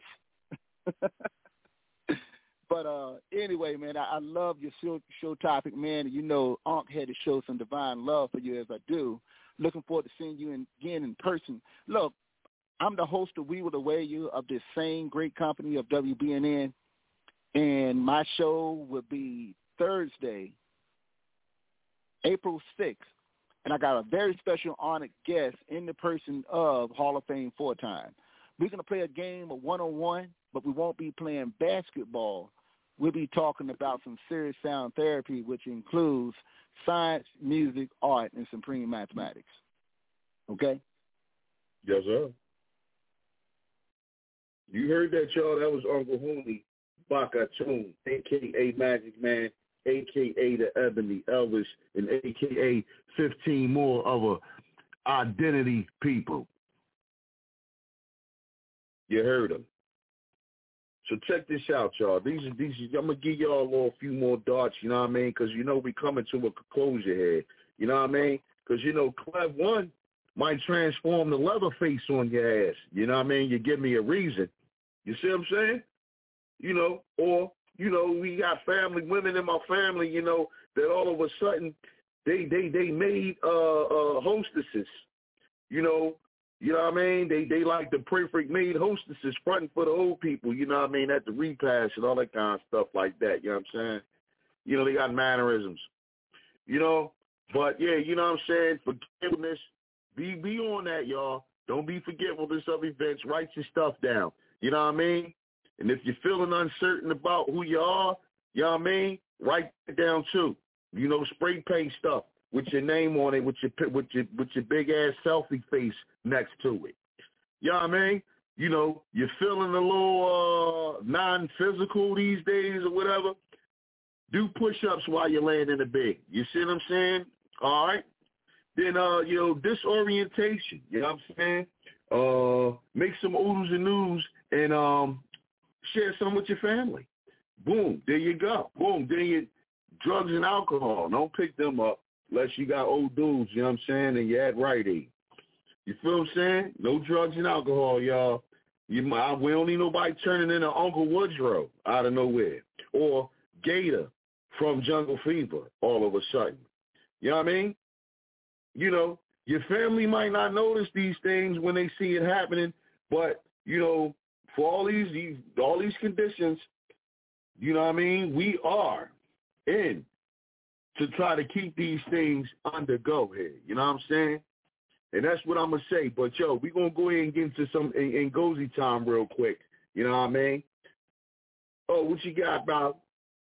But anyway, man, I love your show topic, man. You know, Ankh had to show some divine love for you as I do. Looking forward to seeing you again in person. Look, I'm the host of We Will Away You of this same great company of WBNN, and my show will be Thursday, April 6th, and I got a very special honored guest in the person of Hall of Fame 4-time. We're going to play a game of one-on-one, but we won't be playing basketball. We'll be talking about some serious sound therapy, which includes science, music, art, and supreme mathematics. Okay? Yes, sir. You heard that, y'all. That was Uncle Hooney Bakatoon, a.k.a. Magic Man, a.k.a. the Ebony Elvis, and a.k.a. 15 more of a identity people. You heard them. So check this out, y'all. These I'm going to give y'all a few more darts, you know what I mean? Because, you know, we coming to a closure here. You know what I mean? Because, you know, Clev 1 might transform the leather face on your ass. You know what I mean? You give me a reason. You see what I'm saying? You know, or, you know, we got family, women in my family, you know, that all of a sudden they made hostesses, you know what I mean? They like the perfect made hostesses fronting for the old people, you know what I mean, at the repast and all that kind of stuff like that, you know what I'm saying? You know, they got mannerisms, you know, but yeah, you know what I'm saying? Forgiveness, be on that, y'all. Don't be forgetfulness of events. Write your stuff down, you know what I mean? And if you're feeling uncertain about who you are, you know what I mean, write it down too. You know, spray paint stuff. with your name on it, with your big ass selfie face next to it. You know what I mean? You know, you're feeling a little non-physical these days or whatever. Do push-ups while you're laying in the bed. You see what I'm saying? All right. Then disorientation. You know what I'm saying? Make some oodles and noodles and share some with your family. Boom, there you go. Boom, then you drugs and alcohol. Don't pick them up unless you got old dudes, you know what I'm saying, and you're at Rite Aid. You feel what I'm saying? No drugs and alcohol, y'all. We don't need nobody turning into Uncle Woodrow out of nowhere or Gator from Jungle Fever all of a sudden. You know what I mean? You know, your family might not notice these things when they see it happening, but, you know, for all these conditions, you know what I mean, we are in to try to keep these things under go here. You know what I'm saying? And that's what I'm going to say. But, yo, we're going to go ahead and get into some Ngozi time real quick. You know what I mean? Oh, what you got, bro?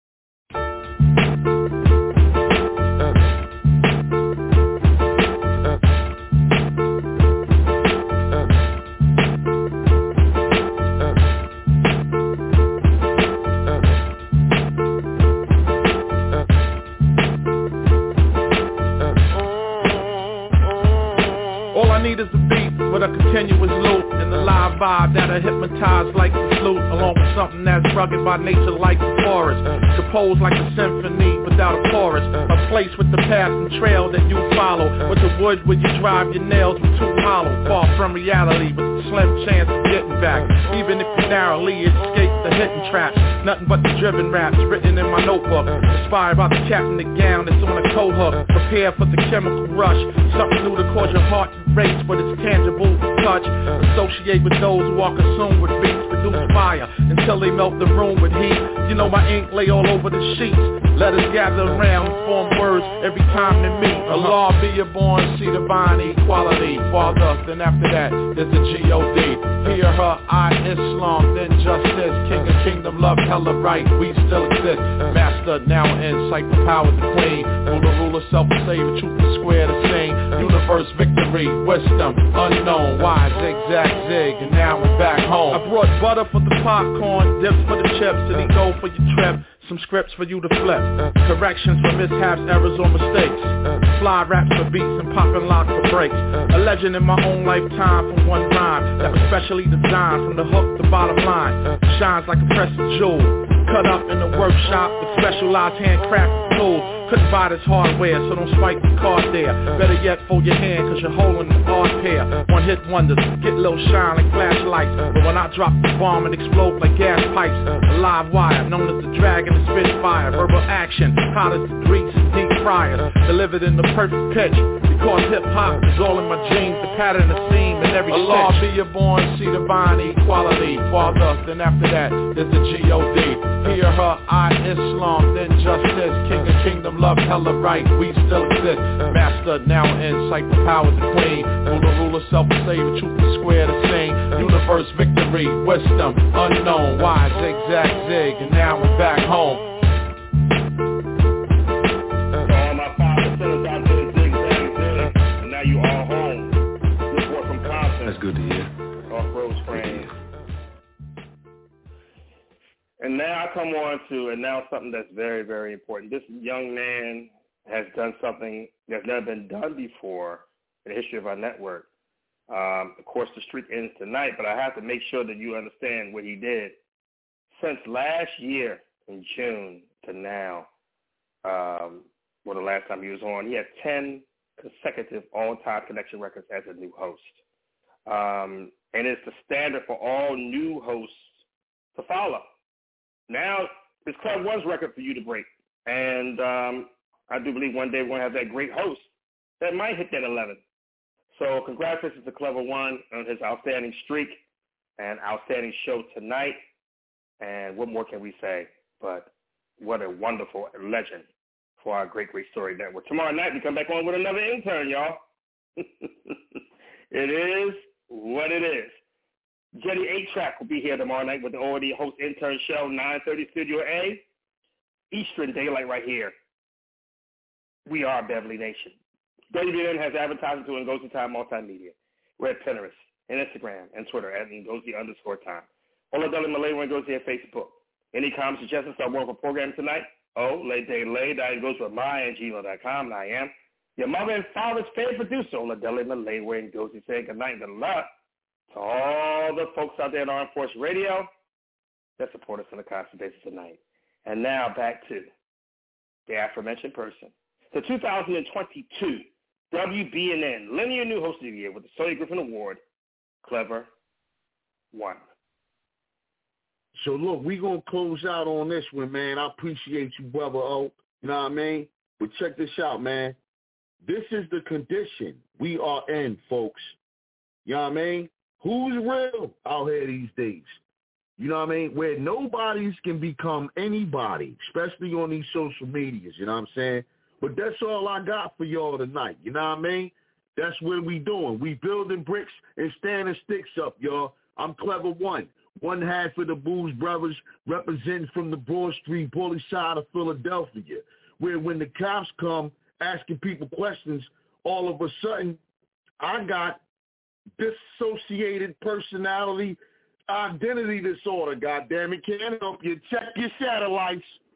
Is a beat with a continuous loop and the live vibe that'll hypnotize like the flute, along with something that's rugged by nature like the forest, composed like a symphony without a chorus, a place with the path and trail that you follow, with the wood where you drive your nails with too hollow, far from reality with a slim chance of getting back, even if you narrowly escape the hitting traps. Nothing but the driven raps written in my notebook, inspired by the cat in the gown that's on a coat hook, prepare for the chemical rush, something new to cause your heart to race, but it's tangible to touch. Associate with those who are consumed with beats, produce fire until they melt the room with heat. You know my ink lay all over the sheets. Let us gather around and form words every time they meet. Allah be your born, see divine equality. Father, then after that, there's the G.O.D. Hear her, I Islam, then justice. King of kingdom, love, hella right, we still exist. Master, now in sight, the power, the queen. Ruler, self-saving, truth is square, the same. Universe, victory, wisdom, unknown. Why, zigzag, zig, and now we're back home. I brought butter for the popcorn, dips for the chips, and he go for your trip. Some scripts for you to flip, corrections for mishaps, errors or mistakes, fly raps for beats and poppin' lock for breaks. A legend in my own lifetime from one rhyme that was specially designed from the hook to bottom line. Shines like a precious jewel, cut up in the workshop with specialized handcrafted tools. Couldn't buy this hardware, so don't swipe the card there. Better yet, fold your hand, cause you're holding an odd pair. One hit wonders, get a little shine like flashlights. But when I drop the bomb, it explodes like gas pipes. A live wire, known as the dragon and spitfire. Verbal action, hot as the grease and deep fryers. Delivered in the perfect pitch, because hip-hop is all in my genes. The pattern, the seam, and every stitch. Allah be your born, see divine equality. Father, then after that, there's the G.O.D. Hear her, I Islam, then justice. King of kingdom, love, hella right, we still exist. Master, now in sight, the power, the queen. Ruler, self-saving, truth is square, the same. Universe, victory, wisdom, unknown. Why, zigzag, zig, and now we're back home. All my 5%ers out there, zigzag, zig, and now you all home. Report from Compton. That's good to hear. Off-road spraying. And now I come on to announce something that's very, very important. This young man has done something that's never been done before in the history of our network. Of course, the streak ends tonight, but I have to make sure that you understand what he did. Since last year in June to now, the last time he was on, he had 10 consecutive on-time connection records as a new host. And it's the standard for all new hosts to follow. Now, it's Club One's record for you to break. And I do believe one day we're going to have that great host that might hit that 11. So congratulations to Clever One on his outstanding streak and outstanding show tonight. And what more can we say? But what a wonderful legend for our Great Great Story Network. Tomorrow night we come back on with another intern, y'all. It is what it is. Jetty 8-Track will be here tomorrow night with the already host intern show, 9:30 Studio A, Eastern Daylight right here. We are Beverly Nation. WBN has advertising to Ngozi Time Multimedia. We're at Pinterest and Instagram and Twitter at Ngozi_time. Oladele Malay Ngozi at Facebook. Any comments, suggestions, start working for program tonight? Oladele.Ngozi@gmail.com. And I am your mother and father's favorite producer, Oladele Malay Ngozi, saying good night and good luck to all the folks out there in Armed Force Radio that support us on a constant basis tonight. And now back to the aforementioned person. The 2022 WBNN Linear New Host of the Year with the Sonny Griffin Award, Clever One. So, look, we're going to close out on this one, man. I appreciate you, brother O. You know what I mean? But check this out, man. This is the condition we are in, folks. You know what I mean? Who's real out here these days? You know what I mean? Where nobodies can become anybody, especially on these social medias, you know what I'm saying? But that's all I got for y'all tonight, you know what I mean? That's what we doing. We building bricks and standing sticks up, y'all. I'm Clever One. One half of the Booze Brothers, representing from the Broad Street bully side of Philadelphia, where when the cops come asking people questions, all of a sudden I got dissociated personality identity disorder, goddammit. Can't help you. Check your satellites.